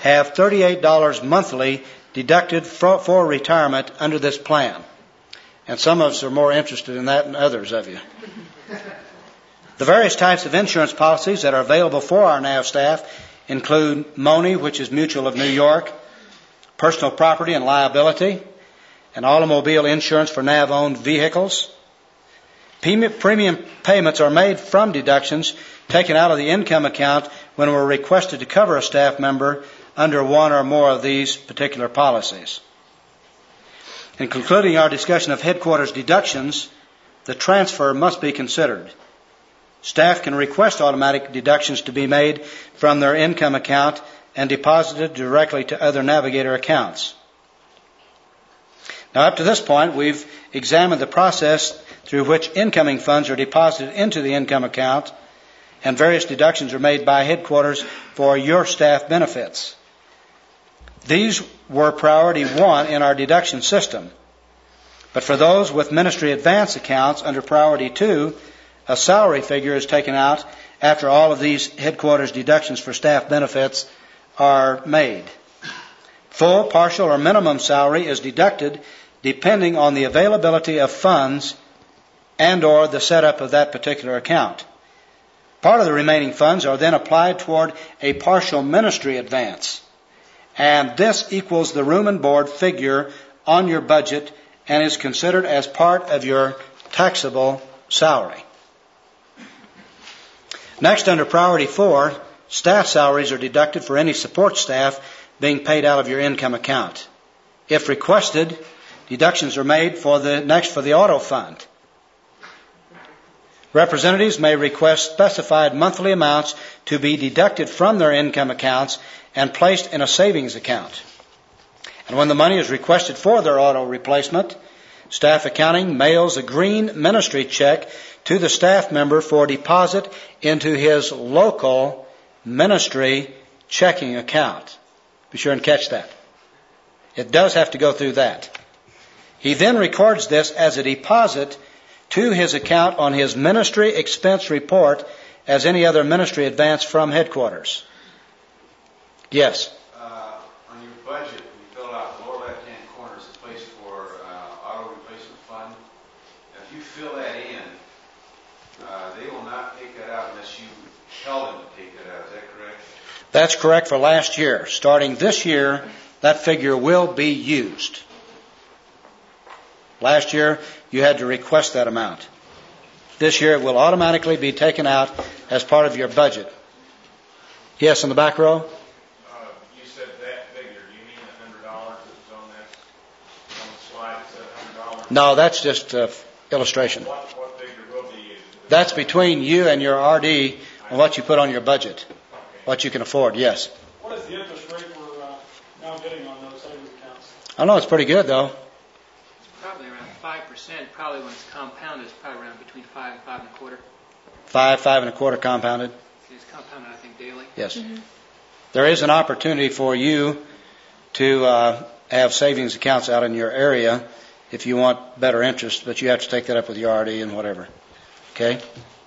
have thirty-eight dollars monthly deducted for, for retirement under this plan. And some of us are more interested in that than others of you. The various types of insurance policies that are available for our N A V staff include M O N I, which is Mutual of New York, personal property and liability, and automobile insurance for N A V-owned vehicles. Premium payments are made from deductions taken out of the income account when we're requested to cover a staff member under one or more of these particular policies. In concluding our discussion of headquarters deductions, the transfer must be considered. Staff can request automatic deductions to be made from their income account and deposited directly to other Navigator accounts. Now, up to this point, we've examined the process through which incoming funds are deposited into the income account and various deductions are made by headquarters for your staff benefits. These were priority one in our deduction system. But for those with ministry advance accounts under priority two, a salary figure is taken out after all of these headquarters deductions for staff benefits are made. Full, partial, or minimum salary is deducted depending on the availability of funds and or the setup of that particular account. Part of the remaining funds are then applied toward a partial ministry advance. And this equals the room and board figure on your budget and is considered as part of your taxable salary. Next, under priority four, staff salaries are deducted for any support staff being paid out of your income account. If requested, deductions are made for the next for the auto fund. Representatives may request specified monthly amounts to be deducted from their income accounts and placed in a savings account. And when the money is requested for their auto replacement, staff accounting mails a green ministry check to the staff member for deposit into his local ministry checking account. Be sure and catch that. It does have to go through that. He then records this as a deposit to his account on his ministry expense report as any other ministry advance from headquarters. Yes? Uh, on your budget, you fill out the lower left-hand corner is a place for uh, auto replacement fund. Now, if you fill that in, uh, they will not take that out unless you tell them to take that out. Is that correct? That's correct for last year. Starting this year, that figure will be used. Last year, you had to request that amount. This year, it will automatically be taken out as part of your budget. Yes, in the back row? Uh, you said that figure. Do you mean the one hundred dollars that's on that on the slide that said one hundred dollars? No, that's just uh, illustration. What, what figure will be used? That's between you and your R D and what you put on your budget, what you can afford, yes. What is the interest rate we're uh, now getting on those savings accounts? I know it's pretty good, though. Probably around five percent. Probably when it's compounded, it's probably around between five and five and a quarter. Five, five and a quarter compounded? It's compounded, I think, daily. Yes. Mm-hmm. There is an opportunity for you to uh, have savings accounts out in your area if you want better interest, but you have to take that up with your R D and whatever. Okay?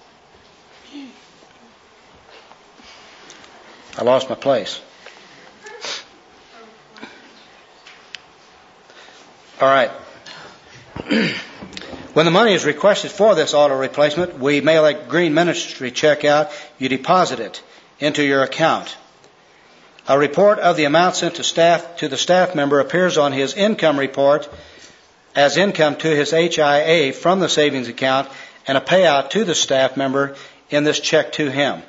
I lost my place. All right. When the money is requested for this auto replacement, we mail a green ministry check out. You deposit it into your account. A report of the amount sent to staff to the staff member appears on his income report as income to his H I A from the savings account and a payout to the staff member in this check to him.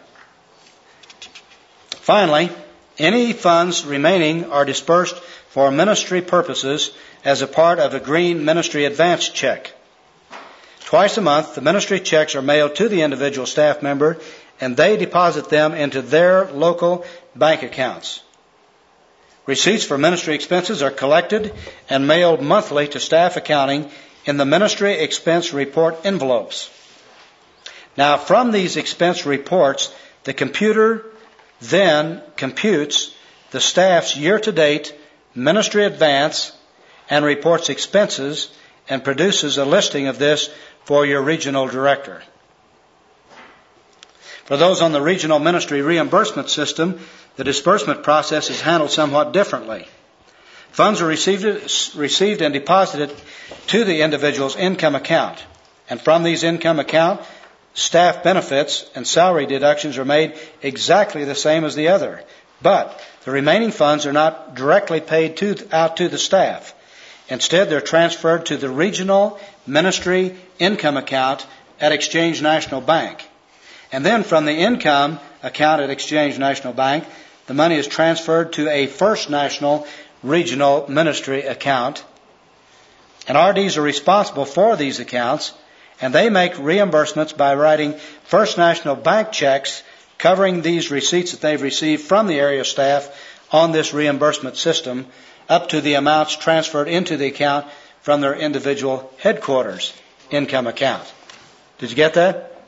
Finally, any funds remaining are dispersed for ministry purposes as a part of a green ministry advance check. Twice a month, the ministry checks are mailed to the individual staff member and they deposit them into their local bank accounts. Receipts for ministry expenses are collected and mailed monthly to staff accounting in the ministry expense report envelopes. Now, from these expense reports, the computer then computes the staff's year-to-date ministry advance and reports expenses and produces a listing of this for your regional director. For those on the regional ministry reimbursement system, the disbursement process is handled somewhat differently. Funds are received, received and deposited to the individual's income account, and from these income account, staff benefits and salary deductions are made exactly the same as the other, but the remaining funds are not directly paid to, out to the staff. Instead, they're transferred to the regional ministry income account at Exchange National Bank. And then from the income account at Exchange National Bank, the money is transferred to a First National regional ministry account. And R Ds are responsible for these accounts, and they make reimbursements by writing First National Bank checks covering these receipts that they've received from the area staff on this reimbursement system up to the amounts transferred into the account from their individual headquarters income account. Did you get that?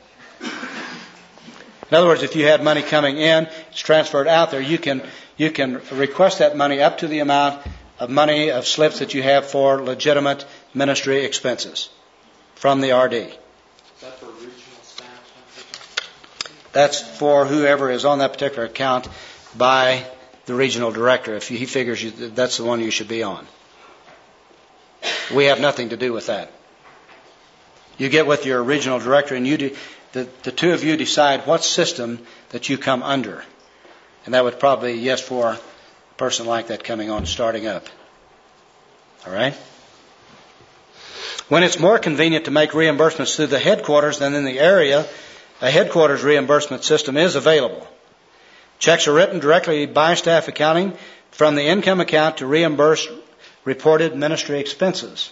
In other words, if you had money coming in, it's transferred out there, you can you can request that money up to the amount of money of slips that you have for legitimate ministry expenses from the R D. Is that for regional staff? That's for whoever is on that particular account by the regional director. If he figures you, that's the one you should be on. We have nothing to do with that. You get with your regional director and you do, the, the two of you decide what system that you come under. And that would probably, yes, for a person like that coming on, starting up. All right? When it's more convenient to make reimbursements through the headquarters than in the area, a headquarters reimbursement system is available. Checks are written directly by staff accounting from the income account to reimburse reported ministry expenses.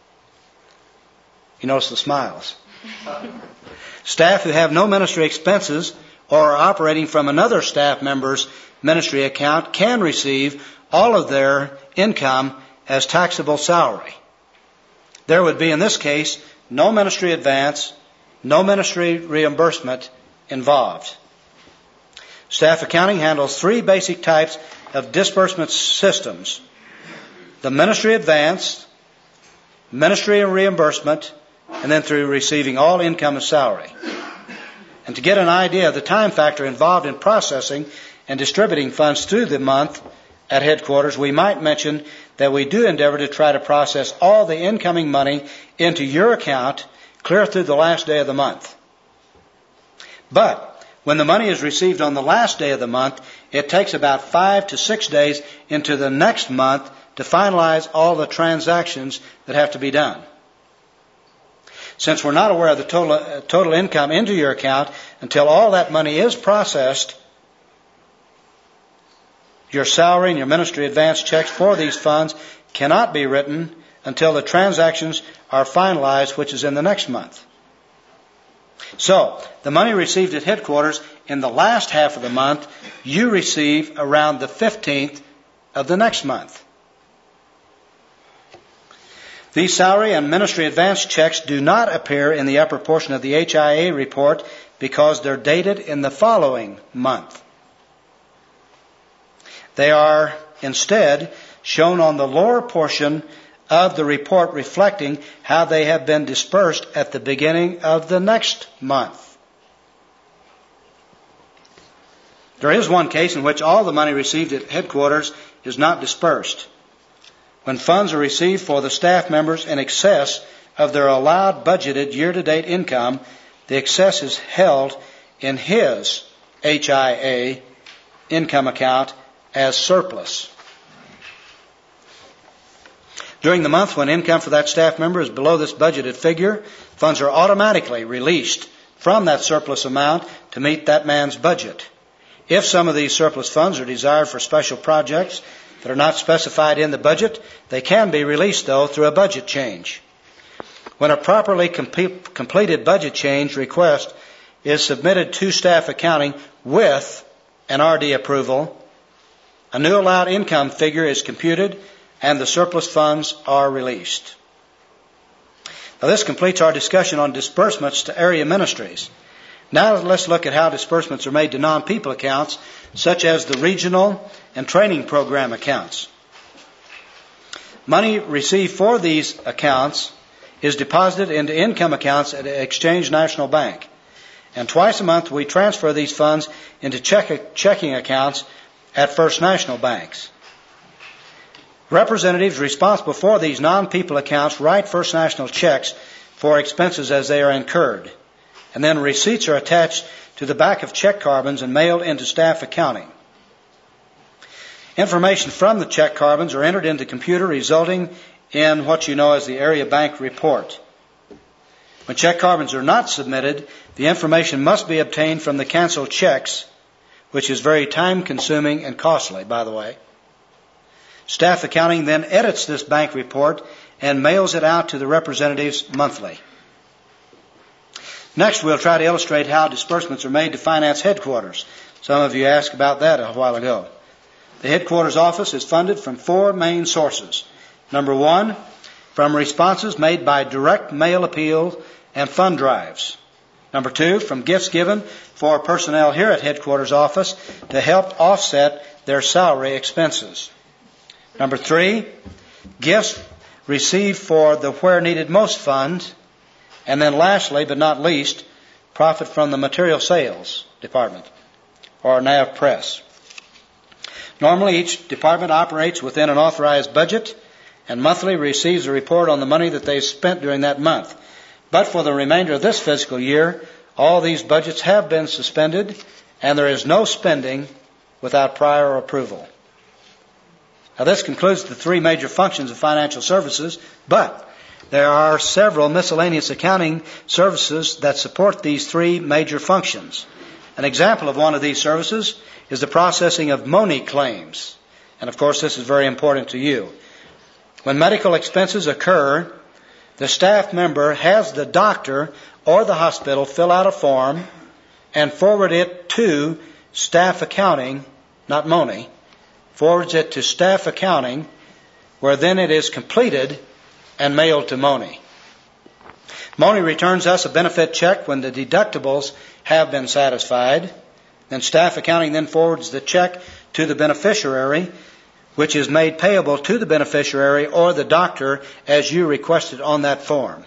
You notice the smiles. Staff who have no ministry expenses or are operating from another staff member's ministry account can receive all of their income as taxable salary. There would be, in this case, no ministry advance, no ministry reimbursement involved. Staff accounting handles three basic types of disbursement systems: the ministry advance, ministry reimbursement, and then through receiving all income as salary. And to get an idea of the time factor involved in processing and distributing funds through the month at headquarters, we might mention that we do endeavor to try to process all the incoming money into your account clear through the last day of the month. But when the money is received on the last day of the month, it takes about five to six days into the next month to finalize all the transactions that have to be done. Since we're not aware of the total, uh, total income into your account until all that money is processed, your salary and your ministry advance checks for these funds cannot be written until the transactions are finalized, which is in the next month. So, the money received at headquarters in the last half of the month, you receive around the fifteenth of the next month. These salary and ministry advance checks do not appear in the upper portion of the H I A report because they're dated in the following month. They are instead shown on the lower portion of the report, reflecting how they have been dispersed at the beginning of the next month. There is one case in which all the money received at headquarters is not dispersed. When funds are received for the staff members in excess of their allowed budgeted year-to-date income, the excess is held in his H I A income account as surplus. During the month when income for that staff member is below this budgeted figure, funds are automatically released from that surplus amount to meet that man's budget. If some of these surplus funds are desired for special projects that are not specified in the budget, they can be released, though, through a budget change. When a properly com- completed budget change request is submitted to staff accounting with an R D approval, a new allowed income figure is computed and the surplus funds are released. Now, this completes our discussion on disbursements to area ministries. Now let's look at how disbursements are made to non-people accounts, such as the regional and training program accounts. Money received for these accounts is deposited into income accounts at Exchange National Bank. And twice a month we transfer these funds into check- checking accounts at First National banks. Representatives responsible for these non-people accounts write First National checks for expenses as they are incurred. And then receipts are attached to the back of check carbons and mailed into staff accounting. Information from the check carbons are entered into the computer, resulting in what you know as the area bank report. When check carbons are not submitted, the information must be obtained from the canceled checks, which is very time-consuming and costly, by the way. Staff accounting then edits this bank report and mails it out to the representatives monthly. Next, we'll try to illustrate how disbursements are made to finance headquarters. Some of you asked about that a while ago. The headquarters office is funded from four main sources. Number one, from responses made by direct mail appeal and fund drives. Number two, from gifts given for personnel here at headquarters office to help offset their salary expenses. Number three, gifts received for the Where Needed Most fund. And then lastly, but not least, profit from the material sales department, or N A V Press. Normally, each department operates within an authorized budget and monthly receives a report on the money that they've spent during that month. But for the remainder of this fiscal year, all these budgets have been suspended, and there is no spending without prior approval. Now, this concludes the three major functions of financial services, but there are several miscellaneous accounting services that support these three major functions. An example of one of these services is the processing of M O N E claims. And of course, this is very important to you. When medical expenses occur, the staff member has the doctor or the hospital fill out a form and forward it to staff accounting, not M O N E, forwards it to staff accounting, where then it is completed and mailed to M O N E. M O N E returns us a benefit check when the deductibles have been satisfied. Then staff accounting then forwards the check to the beneficiary, which is made payable to the beneficiary or the doctor as you requested on that form.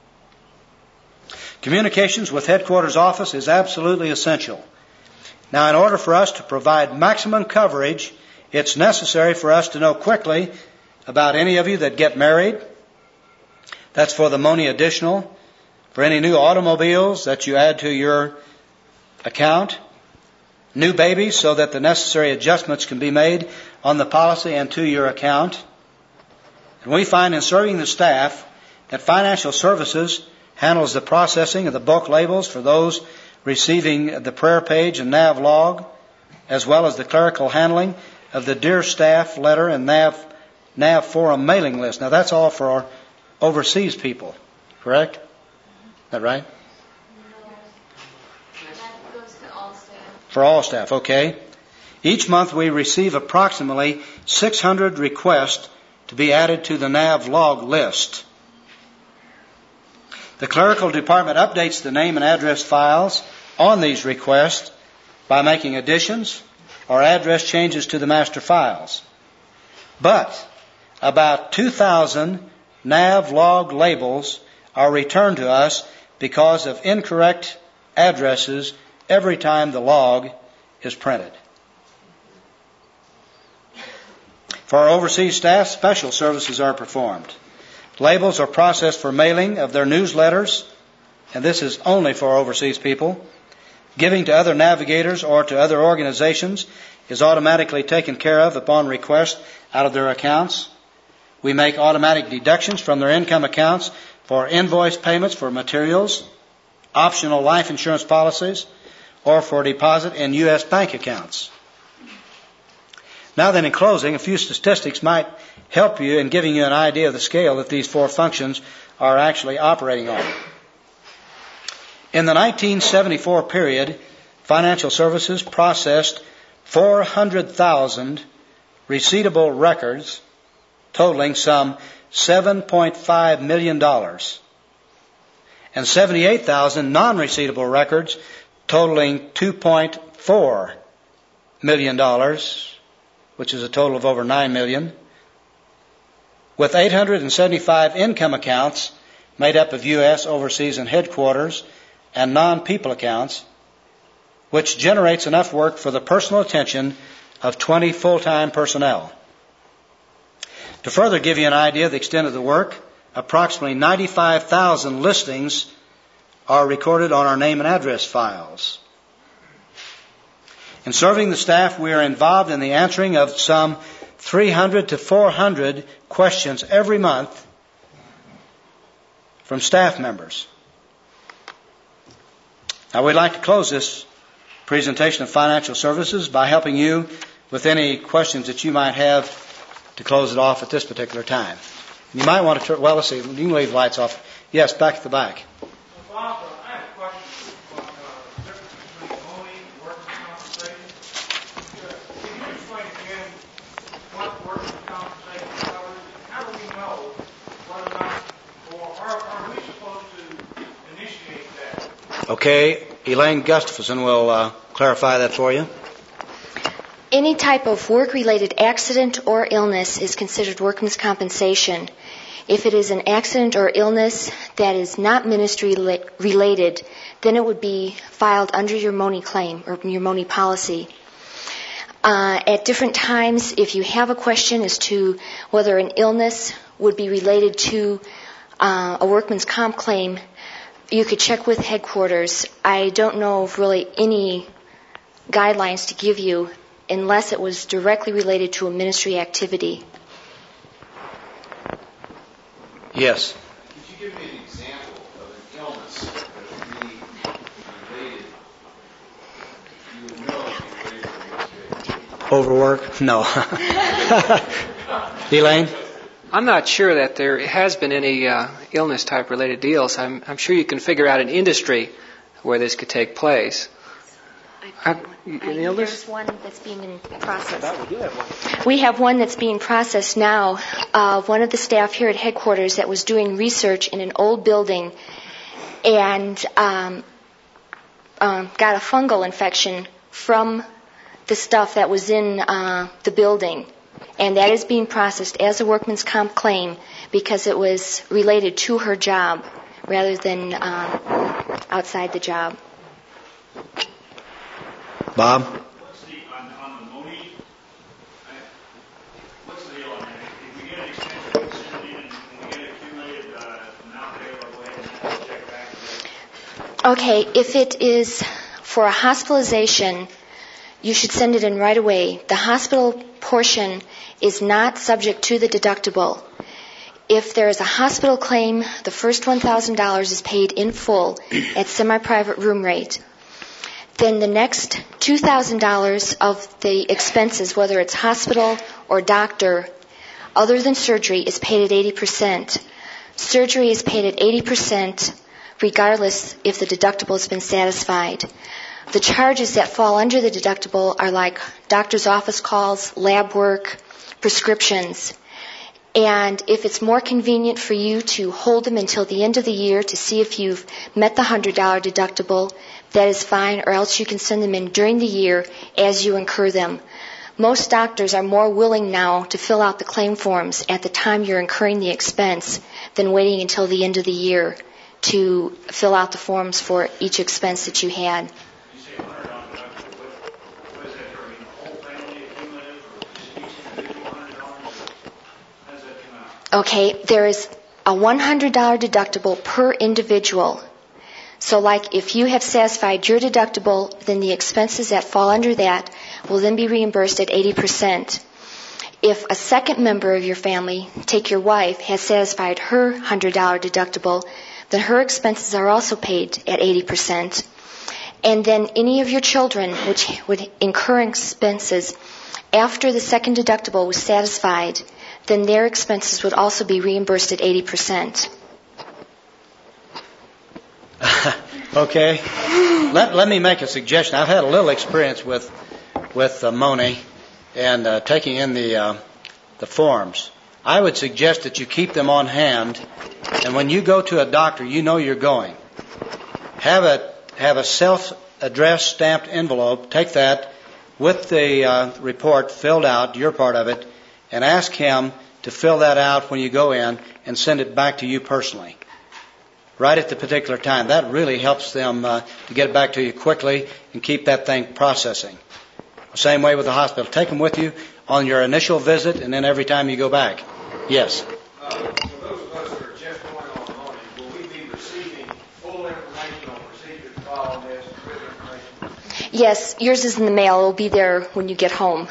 Communications with headquarters office is absolutely essential. Now, in order for us to provide maximum coverage, it's necessary for us to know quickly about any of you that get married. That's for the M O N E additional. For any new automobiles that you add to your account. New babies, so that the necessary adjustments can be made on the policy and to your account. And we find in serving the staff that financial services handles the processing of the bulk labels for those receiving the prayer page and N A V log, as well as the clerical handling of the Dear Staff letter and N A V, N A V forum mailing list. Now, that's all for our overseas people, correct? Is that right? For all staff, okay. Each month we receive approximately six hundred requests to be added to the N A V log list. The clerical department updates the name and address files on these requests by making additions or address changes to the master files. But about two thousand N A V log labels are returned to us because of incorrect addresses every time the log is printed. For our overseas staff, special services are performed. Labels are processed for mailing of their newsletters, and this is only for overseas people. Giving to other navigators or to other organizations is automatically taken care of upon request out of their accounts. We make automatic deductions from their income accounts for invoice payments for materials, optional life insurance policies, or for deposit in U S bank accounts. Now then, in closing, a few statistics might help you in giving you an idea of the scale that these four functions are actually operating on. In the nineteen seventy-four period, financial services processed four hundred thousand receivable records totaling some seven point five million dollars and seventy-eight thousand non-receivable records totaling two point four million dollars, which is a total of over nine million dollars, with eight hundred seventy-five income accounts made up of U S, overseas, and headquarters, and non-people accounts, which generates enough work for the personal attention of twenty full-time personnel. To further give you an idea of the extent of the work, approximately ninety-five thousand listings are recorded on our name and address files. In serving the staff, we are involved in the answering of some three hundred to four hundred questions every month from staff members. Now, we'd like to close this presentation of financial services by helping you with any questions that you might have to close it off at this particular time. You might want to turn, well, let's see, you can leave the lights off. Yes, back at the back. Bob, uh, I have a question about uh, the difference between Moni and workers' compensation. Uh, can you explain again what workers' compensation covers, and how do we know whether or not, or are, are we supposed to initiate that? Okay, Elaine Gustafson will uh, clarify that for you. Any type of work-related accident or illness is considered workman's compensation. If it is an accident or illness that is not ministry-related, then it would be filed under your Moni claim or your Moni policy. Uh, at different times, if you have a question as to whether an illness would be related to uh, a workman's comp claim, you could check with headquarters. I don't know of really any guidelines to give you unless it was directly related to a ministry activity. Yes. Could you give me an example of an illness that would be related, you would know it would be related to administration? Overwork? No. Elaine? I'm not sure that there has been any uh, illness type related deals. I'm, I'm sure you can figure out an industry where this could take place. I, any illness? There's one that's being in process. We have one that's being processed now. Uh, one of the staff here at headquarters that was doing research in an old building and um, um, got a fungal infection from the stuff that was in uh, the building. And that is being processed as a workman's comp claim because it was related to her job rather than uh, outside the job. Bob? What's the, on, on the Moni, what's the deal on that? If we get an extension, we send it in, and we get accumulated uh, amount there, or go ahead and have to check back? Okay, if it is for a hospitalization, you should send it in right away. The hospital portion is not subject to the deductible. If there is a hospital claim, the first one thousand dollars is paid in full at semi-private room rate. Then the next two thousand dollars of the expenses, whether it's hospital or doctor, other than surgery, is paid at eighty percent. Surgery is paid at eighty percent regardless if the deductible has been satisfied. The charges that fall under the deductible are like doctor's office calls, lab work, prescriptions. And if it's more convenient for you to hold them until the end of the year to see if you've met the one hundred dollars deductible, that is fine, or else you can send them in during the year as you incur them. Most doctors are more willing now to fill out the claim forms at the time you're incurring the expense than waiting until the end of the year to fill out the forms for each expense that you had. You say one hundred dollars deductible, what, what is that for? I mean, the whole family accumulative, or just each individual one hundred dollars? How does that come out? Okay, there is a one hundred dollars deductible per individual. So like if you have satisfied your deductible, then the expenses that fall under that will then be reimbursed at eighty percent. If a second member of your family, take your wife, has satisfied her one hundred dollars deductible, then her expenses are also paid at eighty percent. And then any of your children, which would incur expenses after the second deductible was satisfied, then their expenses would also be reimbursed at eighty percent. Okay. Let, let me make a suggestion. I've had a little experience with with uh, Moni and uh, taking in the uh, the forms. I would suggest that you keep them on hand, and when you go to a doctor, you know you're going. Have a have a self-addressed stamped envelope. Take that with the uh, report filled out, your part of it, and ask him to fill that out when you go in and send it back to you personally. right at the particular time. That really helps them uh, to get it back to you quickly and keep that thing processing. Same way with the hospital. Take them with you on your initial visit and then every time you go back. Yes? Uh, for those of us that are just going on loaning, will we be receiving full information on procedures to follow on this, written information? Yes, yours is in the mail. It'll be there when you get home.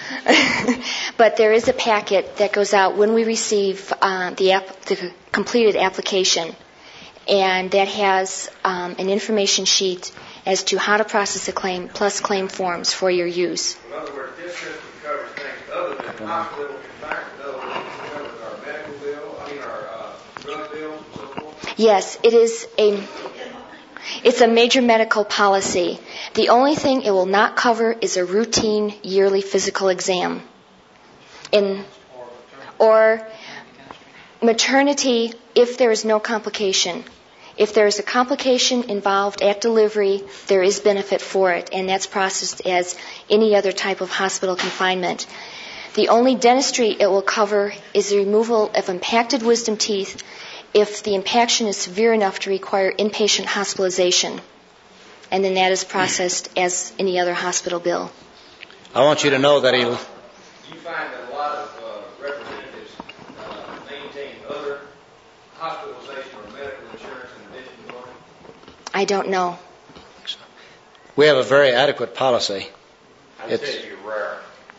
But there is a packet that goes out when we receive uh, the, app, the completed application, and that has um, an information sheet as to how to process a claim plus claim forms for your use. In other words, this system covers things other than hospital confinement. In other words, it covers our medical bill, I mean our uh, drug bills and so forth. Yes, it is a it's a major medical policy. The only thing it will not cover is a routine yearly physical exam. In or maternity if there is no complication. If there is a complication involved at delivery, there is benefit for it, and that's processed as any other type of hospital confinement. The only dentistry it will cover is the removal of impacted wisdom teeth if the impaction is severe enough to require inpatient hospitalization, and then that is processed as any other hospital bill. I want you to know that he'll... Do you find that a lot of uh, representatives uh, maintain other hospitalization or medical insurance in addition to loaning? I don't know. We have a very adequate policy. I'd It's, say you're rare.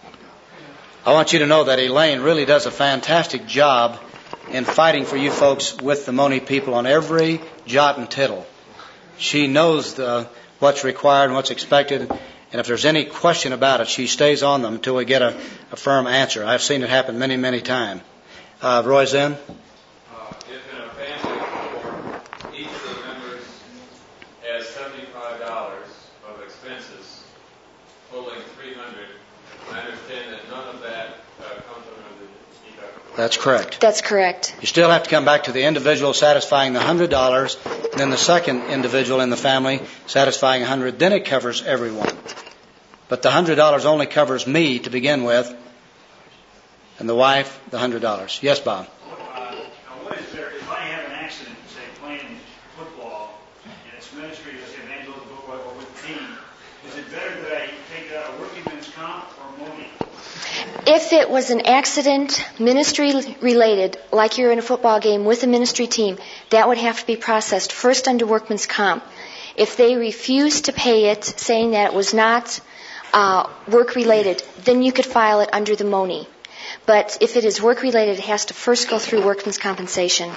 I want you to know that Elaine really does a fantastic job in fighting for you folks with the Moni people on every jot and tittle. She knows the, what's required and what's expected, and if there's any question about it, she stays on them until we get a, a firm answer. I've seen it happen many, many times. Uh, Roy Zinn? Uh, if in a family where each of the members has seventy-five dollars of expenses totaling three hundred dollars, I understand that none of that uh, comes under the deductible. That's correct. That's correct. You still have to come back to the individual satisfying the one hundred dollars, and then the second individual in the family satisfying one hundred dollars. Then it covers everyone. But the one hundred dollars only covers me to begin with, and the wife, the one hundred dollars. Yes, Bob? Uh, now what is there, if I have an accident, say playing football, and it's ministry, let's say Angela football or with the team, is it better that I take it out of working men's comp or Moni? If it was an accident, ministry related, like you're in a football game with a ministry team, that would have to be processed first under workman's comp. If they refuse to pay it, saying that it was not uh, work related, then you could file it under the Moni. But if it is work related, it has to first go through workman's compensation.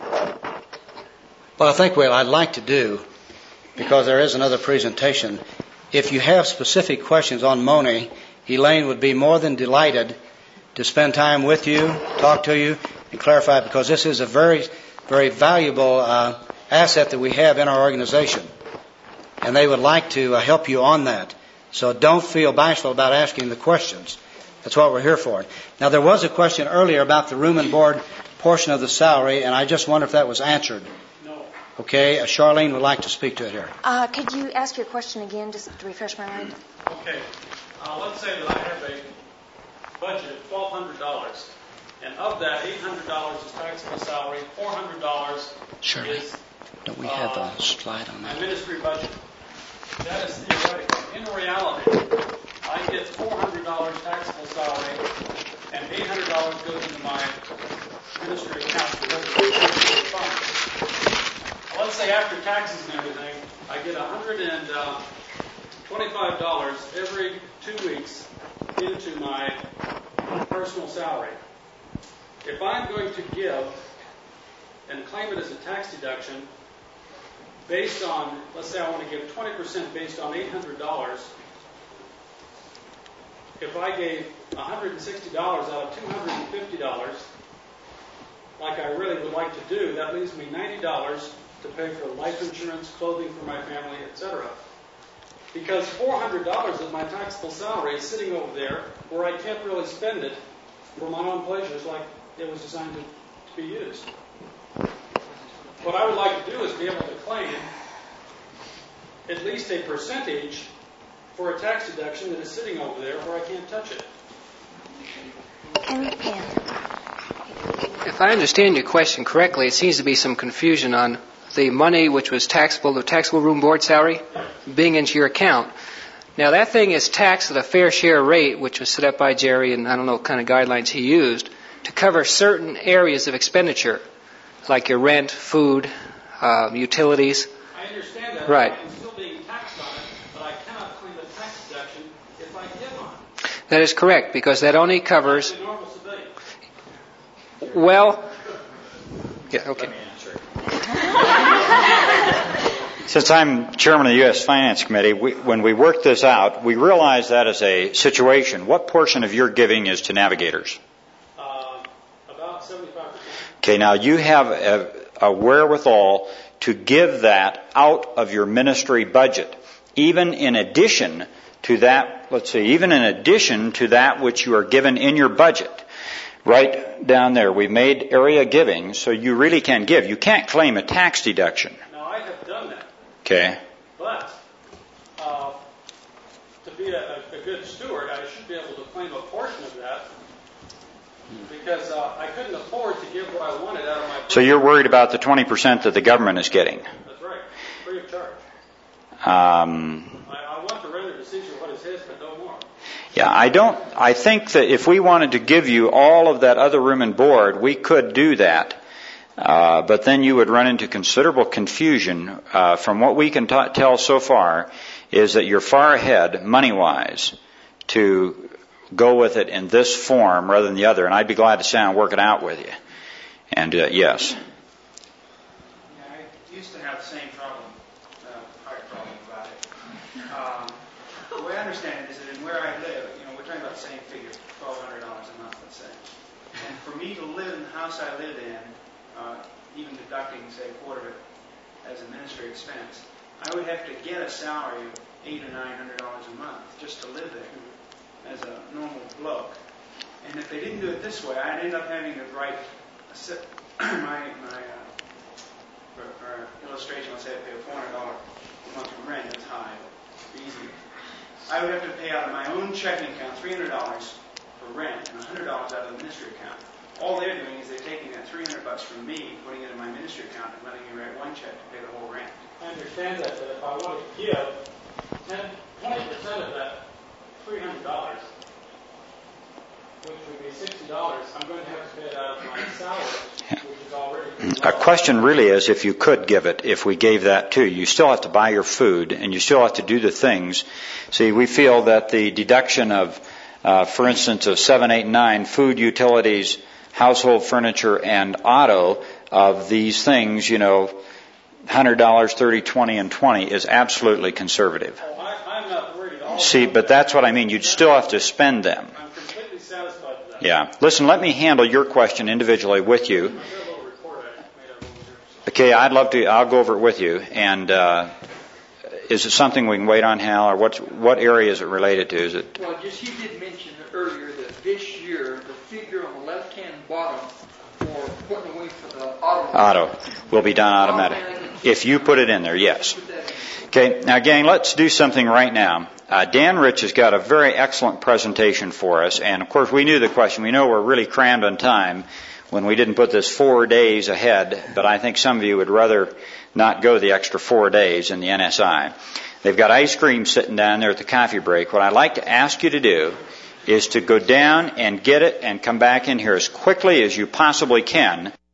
Well, I think what I'd like to do, because there is another presentation, if you have specific questions on Moni, Elaine would be more than delighted to spend time with you, talk to you, and clarify, because this is a very, very valuable uh, asset that we have in our organization. And they would like to uh, help you on that. So don't feel bashful about asking the questions. That's what we're here for. Now, there was a question earlier about the room and board portion of the salary, and I just wonder if that was answered. No. Okay, uh, Charlene would like to speak to it here. Uh, could you ask your question again, just to refresh my mind? Okay. Uh, let's say that I have a budget of twelve hundred dollars, and of that, eight hundred dollars is taxable salary, four hundred dollars Shirley, is don't we have uh, a slide on my that? ministry budget. That is theoretical. In reality, I get four hundred dollars taxable salary, and eight hundred dollars goes into my ministry account for the fund. Let's say after taxes and everything, I get one hundred twenty-five dollars every two weeks into my personal salary. If I'm going to give and claim it as a tax deduction based on, let's say I want to give twenty percent based on eight hundred dollars, if I gave one hundred sixty dollars out of two hundred fifty dollars, like I really would like to do, that leaves me ninety dollars to pay for life insurance, clothing for my family, et cetera. Because four hundred dollars of my taxable salary is sitting over there where I can't really spend it for my own pleasures like it was designed to, to be used. What I would like to do is be able to claim at least a percentage for a tax deduction that is sitting over there where I can't touch it. If I understand your question correctly, it seems to be some confusion on the money which was taxable, the taxable room board salary, being into your account. Now that thing is taxed at a fair share rate, which was set up by Jerry, and I don't know what kind of guidelines he used, to cover certain areas of expenditure, like your rent, food, uh, utilities. I understand that. Right. I'm still being taxed on it, but I cannot claim a tax deduction if I give on it. That is correct, because that only covers... Like a normal civilian. Well... Yeah, okay. Since I'm chairman of the U S Finance Committee, we, when we worked this out, we realized that as a situation. What portion of your giving is to Navigators? Uh, about seventy-five percent. Okay, now you have a, a wherewithal to give that out of your ministry budget, even in addition to that, let's see, even in addition to that which you are given in your budget. Right down there, we made area giving, so you really can give. You can't claim a tax deduction. Now, I have done that. Okay. But uh, to be a, a good steward, I should be able to claim a portion of that because uh, I couldn't afford to give what I wanted out of my... So you're worried about the twenty percent that the government is getting? That's right, free of charge. Um, I, I want to render to Caesar what is his, but no more. Yeah, I don't, I think that if we wanted to give you all of that other room and board, we could do that. Uh, but then you would run into considerable confusion. Uh, from what we can t- tell so far is that you're far ahead, money-wise, to go with it in this form rather than the other. And I'd be glad to sit down and work it out with you. And uh, yes. Yeah, I used to have the same problem, uh, hard problem about it. Um, the way I understand it is that in where I live, you know, we're talking about the same figure, twelve hundred dollars a month, let's say. And for me to live in the house I live in, uh, even deducting, say, a quarter of it as a ministry expense, I would have to get a salary of eight or nine hundred dollars a month just to live there as a normal bloke. And if they didn't do it this way, I'd end up having to write a si- my my uh, for, for illustration. Let's say I pay a four hundred dollars a month for rent. That's high, but easy. I would have to pay out of my own checking account three hundred dollars for rent and one hundred dollars out of the ministry account. All they're doing is they're taking that three hundred bucks from me, putting it in my ministry account, and letting me write one check to pay the whole rent. I understand that, but if I want to give ten, twenty percent of that three hundred dollars, which would be sixty dollars, I'm going to have to pay it out of my salary, which is already... A question really is if you could give it, if we gave that to you. You still have to buy your food, and you still have to do the things. See, we feel that the deduction of, uh, for instance, of seven, eight, nine, food, utilities, household furniture, and auto, of these things, you know, one hundred dollars, thirty, twenty, and twenty is absolutely conservative. Oh, I, I'm not worried at all. See, but that's what I mean. You'd still have to spend them. I'm completely satisfied with that. Yeah. Listen, let me handle your question individually with you. Okay, I'd love to. I'll go over it with you. And uh, is it something we can wait on, Hal, or what? What area is it related to? Is it? Well, just you did mention earlier that this year the figure on the left-hand bottom for putting away for the auto Auto will be done automatic. If you put it in there, yes. Okay, now gang, let's do something right now. Uh, Dan Rich has got a very excellent presentation for us, and of course we knew the question. We know we're really crammed on time when we didn't put this four days ahead, but I think some of you would rather not go the extra four days in the N S I. They've got ice cream sitting down there at the coffee break. What I'd like to ask you to do is to go down and get it and come back in here as quickly as you possibly can.